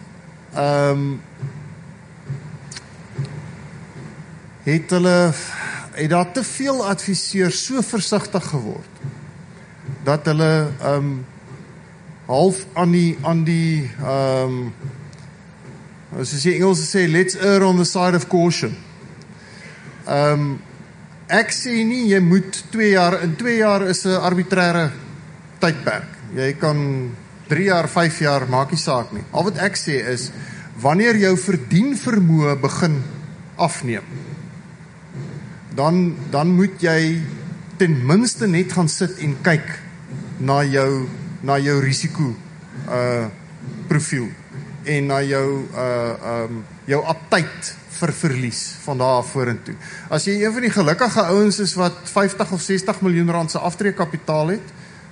het daar te veel adviseurs so versigtig geword, dat hulle half aan die soos die Engels sê, let's err on the side of caution. Ek sê nie, jy moet 2 jaar, in 2 jaar is 'n arbitrære tydperk. Jy kan 3 jaar, 5 jaar, maak nie saak nie. Al wat ek sê is, wanneer jou verdienvermoë begin afneem, dan moet jy ten minste net gaan sit en kyk na jou risiko profiel en na jou aptyd vir verlies van daar vorentoe. As jy een van die gelukkige ouens is wat 50 of 60 miljoen rand se aftreekapitaal het,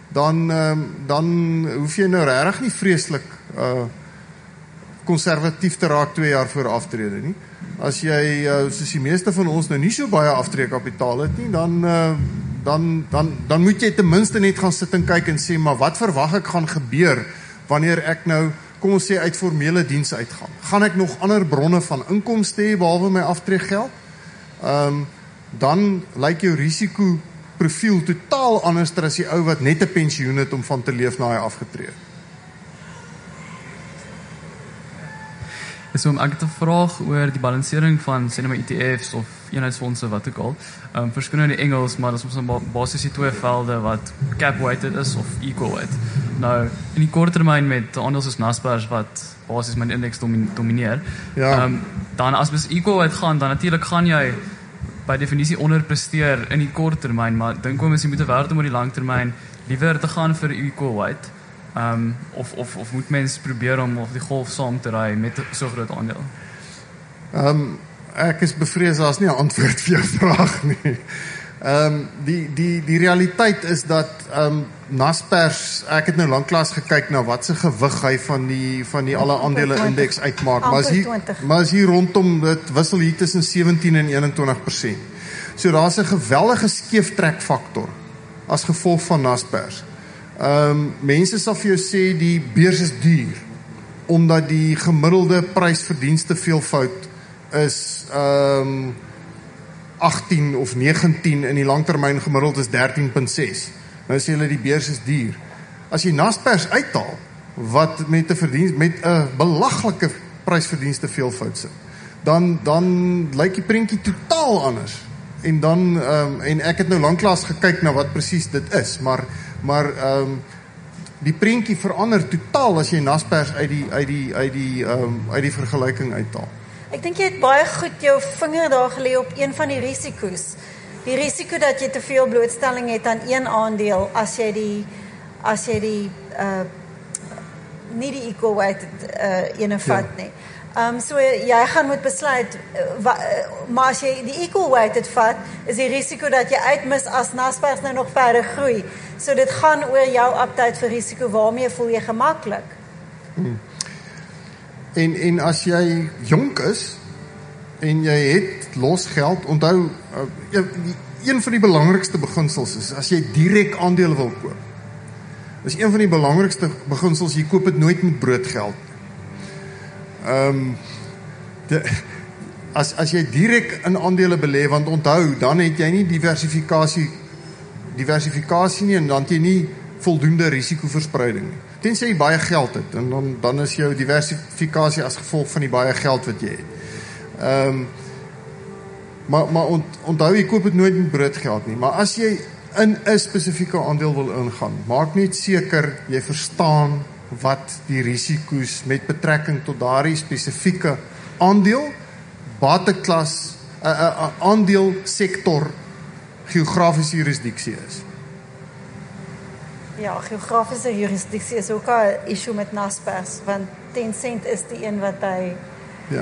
dan hoef jy nou regtig nie vreeslik konservatief te raak 2 jaar voor aftrede nie. As jy, soos die meeste van ons nou nie so baie aftreekapitaal het nie, dan moet jy ten minste net gaan sit en kyk en sê, maar wat verwag ek gaan gebeur wanneer ek nou, kom ons sê, uit formele diens uitgaan? Gaan ek nog ander bronne van inkomste hê, behalwe my aftreegeld? Dan lyk jou risikoprofiel totaal anders as die ou wat net 'n pensioen het om van te leef na hy afgetree. So ek het 'n vraag oor die balansering van sê net maar ETF's of eenheidsfondse, wat ook al. Verskoon nou die Engels, maar dit is ons basies die 2 velde wat cap weighted is of equal weight. Nou, in die kort termyn met aandele soos Naspers wat basies my indeks domineer, dan as mens equal weight gaan, dan natuurlik gaan jy by definisie onderpresteer in die kort termyn, maar dink ons jy moet werk om oor die lang termyn liewer te gaan vir equal weight. Of moet mens probeer om of die golf saam te ry met so groot aandeel? Ek is bevrees daar's nie 'n antwoord vir jou vraag nie. Die realiteit is dat Naspers, ek het nou lanklaas gekyk na wat se gewig hy van die alle aandele indeks uitmaak, maar as hier rondom dit wissel hier tussen 17 en 21%. So daar's 'n geweldige skeeftrek-faktor as gevolg van Naspers. Mense sal vir jou sê die beurs is duur, omdat die gemiddelde prys-verdienste veelvoud is 18 of 19 en die langtermyn gemiddeld is 13.6. Nou sê hulle die beurs is duur. As jy Naspers uithaal, wat met 'n belaglike prys-verdienste veelvoud sit, dan lyk die prentjie totaal anders. En ek het nou lanklaas gekyk na wat presies dit is, maar die prentjie verander totaal as jy Naspers uit die vergelyking uithaal. Ek dink jy het baie goed jou vinger daar gelê op een van die risiko's. Die risiko dat jy te veel blootstelling het aan een aandeel as jy nie die equal weight ene vat nie. So jy gaan moet besluit, maar as jy die equal weighted vat, is die risiko dat jy uitmis as Naspers nou nog verder groei. So dit gaan oor jou aptyd vir risiko, waarmee voel jy gemaklik? En as jy jonk is, en jy het los geld, onthou, een van die belangrikste beginsels is, as jy direk aandele wil koop, is een van die belangrikste beginsels, jy koop het nooit met broodgeld. As jy direk in aandele belê, want onthou, dan het jy nie diversifikasie nie, en dan het jy nie voldoende risikoverspreiding nie. Tensy jy baie geld het, en dan is jou diversifikasie as gevolg van die baie geld wat jy het. Maar onthou, jy koop het nooit met broodgeld nie, maar as jy in 'n spesifieke aandeel wil ingaan, maak net seker jy verstaan wat die risiko's met betrekking tot daardie spesifieke aandeel, bateklas, aandeel sektor, geografiese jurisdiksie is. Ja, geografiese jurisdiksie is ook 'n issue met Naspers, want Tencent is die een wat hy... Ja.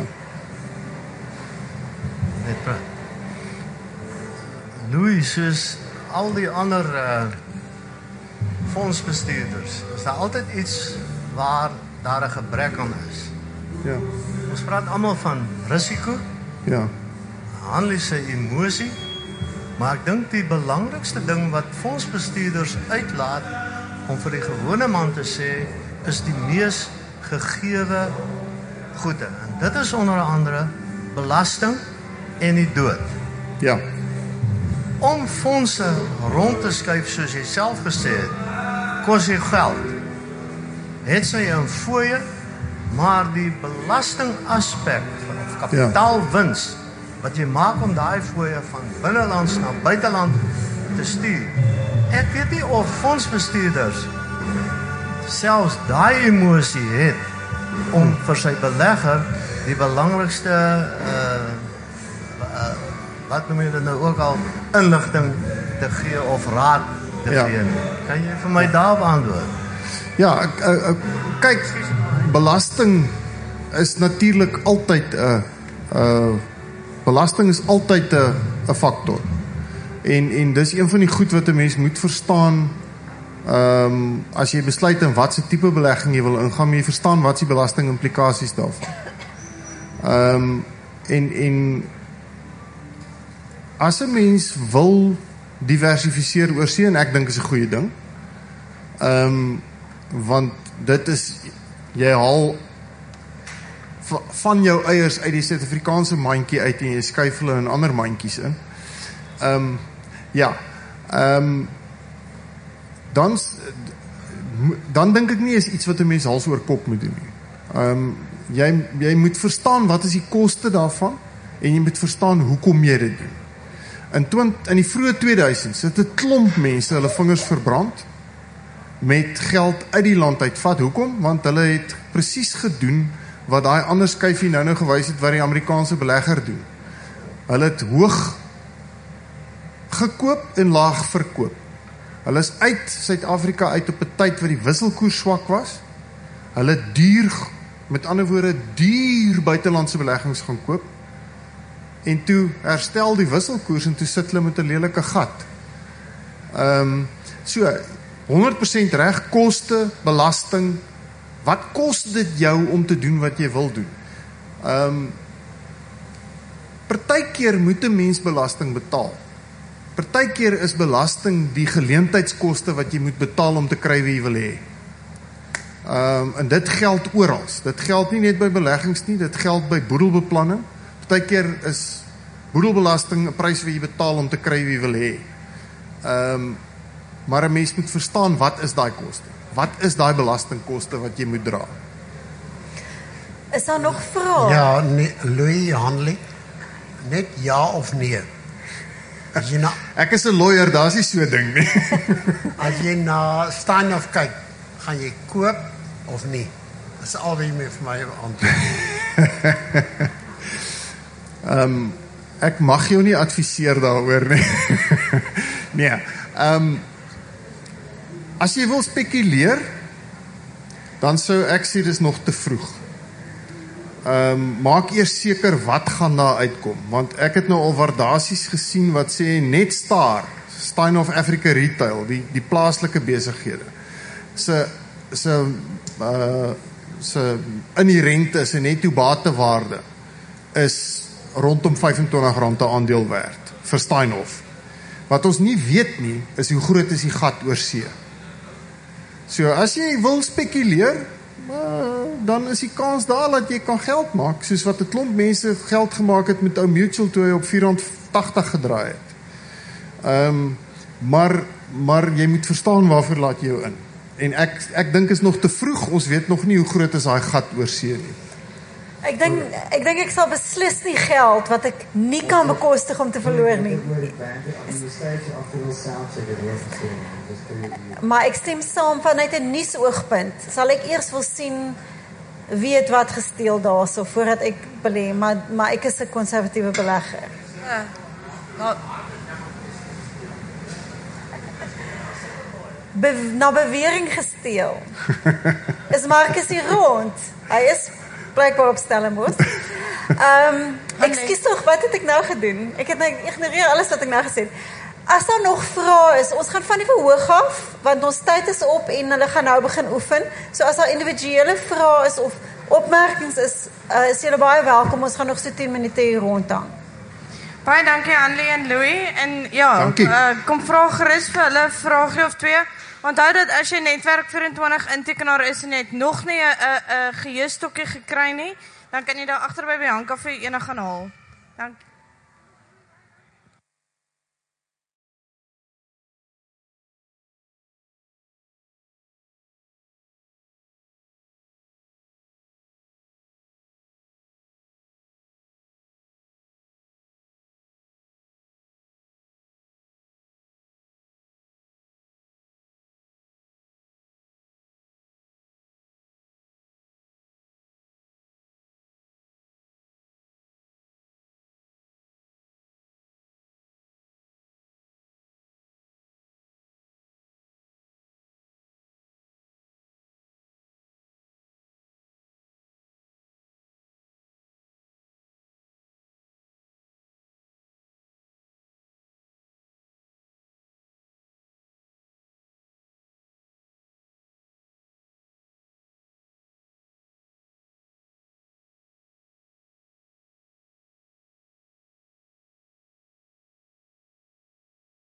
Louis, soos al die ander fondsbestuurders, is daar altyd iets waar daar 'n gebrek aan is. Ja. Ons praat almal van risiko, Ja. handel is 'n emosie, maar ek dink die belangrikste ding wat fondsbestuurders uitlaat om vir die gewone man te sê, is die mees gegewe goede. En dit is onder andere belasting en die dood. Ja. Om fondse rond te skuif, soos jy self gesê het, kos jy geld. Het sy 'n fooie, maar die belastingaspek of kapitaalwins wat jy maak om daai fooie van binnelands na buiteland te stuur. Ek weet nie of fondsbestuurders selfs daai emosie het om vir sy belegger die belangrikste wat noem jy dit nou ook al, inligting te gee of raad te gee. Kan jy vir my daar beantwoord? Ja, kyk, belasting is natuurlik altyd 'n belasting is altyd 'n faktor. En dis een van die goed wat 'n mens moet verstaan. As jy besluit in watse tipe belegging jy wil ingaan, jy verstaan wat die belasting implikasies daarvan. En as 'n mens wil diversifiseer oor see, en ek dink is 'n goeie ding. Want dit is, jy haal van jou eiers uit die Suid-Afrikaanse mandjie uit en jy skuif hulle in ander mandjies in. Dan dink ek nie is iets wat 'n mens hals oor kop moet doen nie. Jy moet verstaan wat is die koste daarvan en jy moet verstaan hoekom jy dit doen. In die vroeë 2000s het 'n klomp mense hulle vingers verbrand met geld uit die land uitvat. Hoekom? Want hulle het presies gedoen wat daai ander skyfie nou gewys het wat die Amerikaanse belegger doen. Hulle het hoog gekoop en laag verkoop. Hulle is uit Suid-Afrika uit op 'n tyd wat die wisselkoers swak was. Hulle het duur, met ander woorde, duur buitelandse beleggings gaan koop. En toe herstel die wisselkoers en toe sit hulle met 'n lelike gat. So 100% reg, koste, belasting. Wat kos dit jou om te doen wat jy wil doen? Partykeer moet 'n mens belasting betaal. Partykeer is belasting die geleentheidskoste wat jy moet betaal om te kry wie jy wil hê. En dit geld oral. Dit geld nie net by beleggings nie, dit geld by boedelbeplanning. Partykeer is boedelbelasting 'n prys wat jy betaal om te kry wie jy wil hê. Maar 'n mens moet verstaan, wat is daai koste? Wat is daai belastingkoste wat jy moet dra? Is daar nog vrae? Ja, nee, Louis Hanley. Net ja of nee. As jy ek is 'n lawyer, daar's nie so 'n ding nie. As jy na Steinhoff kyk, gaan jy koop of nie? Dis al wat jy vir my antwoord. Ek mag jou nie adviseer daaroor nie. Nee. As jy wil spekuleer, dan sou ek sê dis nog te vroeg. Maak eers seker wat gaan daar uitkom, want ek het nou al waardasies gesien wat sê net Steinhoff Africa Retail, die plaaslike besighede, se inherente, se netto batewaarde is rondom R25 'n aandeel werd vir Steinhoff. Wat ons nie weet nie, is hoe groot is die gat oor see. So as jy wil spekuleer, dan is die kans daar dat jy kan geld maak, soos wat 'n klomp mense geld gemaak het met ou Mutual toe hy op R4.80 gedraai het. Maar jy moet verstaan waarvoor laat jy jou in. En ek dink is nog te vroeg, ons weet nog nie hoe groot is daai gat oor see nie. Ek dink ek sal beslis nie geld wat ek nie kan bekostig om te verloor nie. Maar ek stem saam vanuit 'n nuusoogpunt. Sal ek eers wil sien wie het wat gesteel daarso voordat ek belê, maar ek is 'n konservatiewe belegger. Na bewering gesteel. Is Marcus hier rond? Hy is blijkbaar op Stellenbosch. Ekskuus tog, wat het ek nou gedoen? Ek het nou ignoreer alles wat ek nou gesê het. As daar nog vrae is, ons gaan van die verhoog af, want ons tyd is op en hulle gaan nou begin oefen. So as daar individuele vrae is of opmerkings is julle baie welkom. Ons gaan nog so 10 minute hier rondhang. Baie dankie Hanlie en Louis. En ja, kom vra gerus vir hulle vraagie of twee. Onthou dat as jy netwerk 24 intekenaar is en net nog nie 'n geheustokkie gekry nie, dan kan jy daar agter by Bianca vir ene gaan haal. Dankie.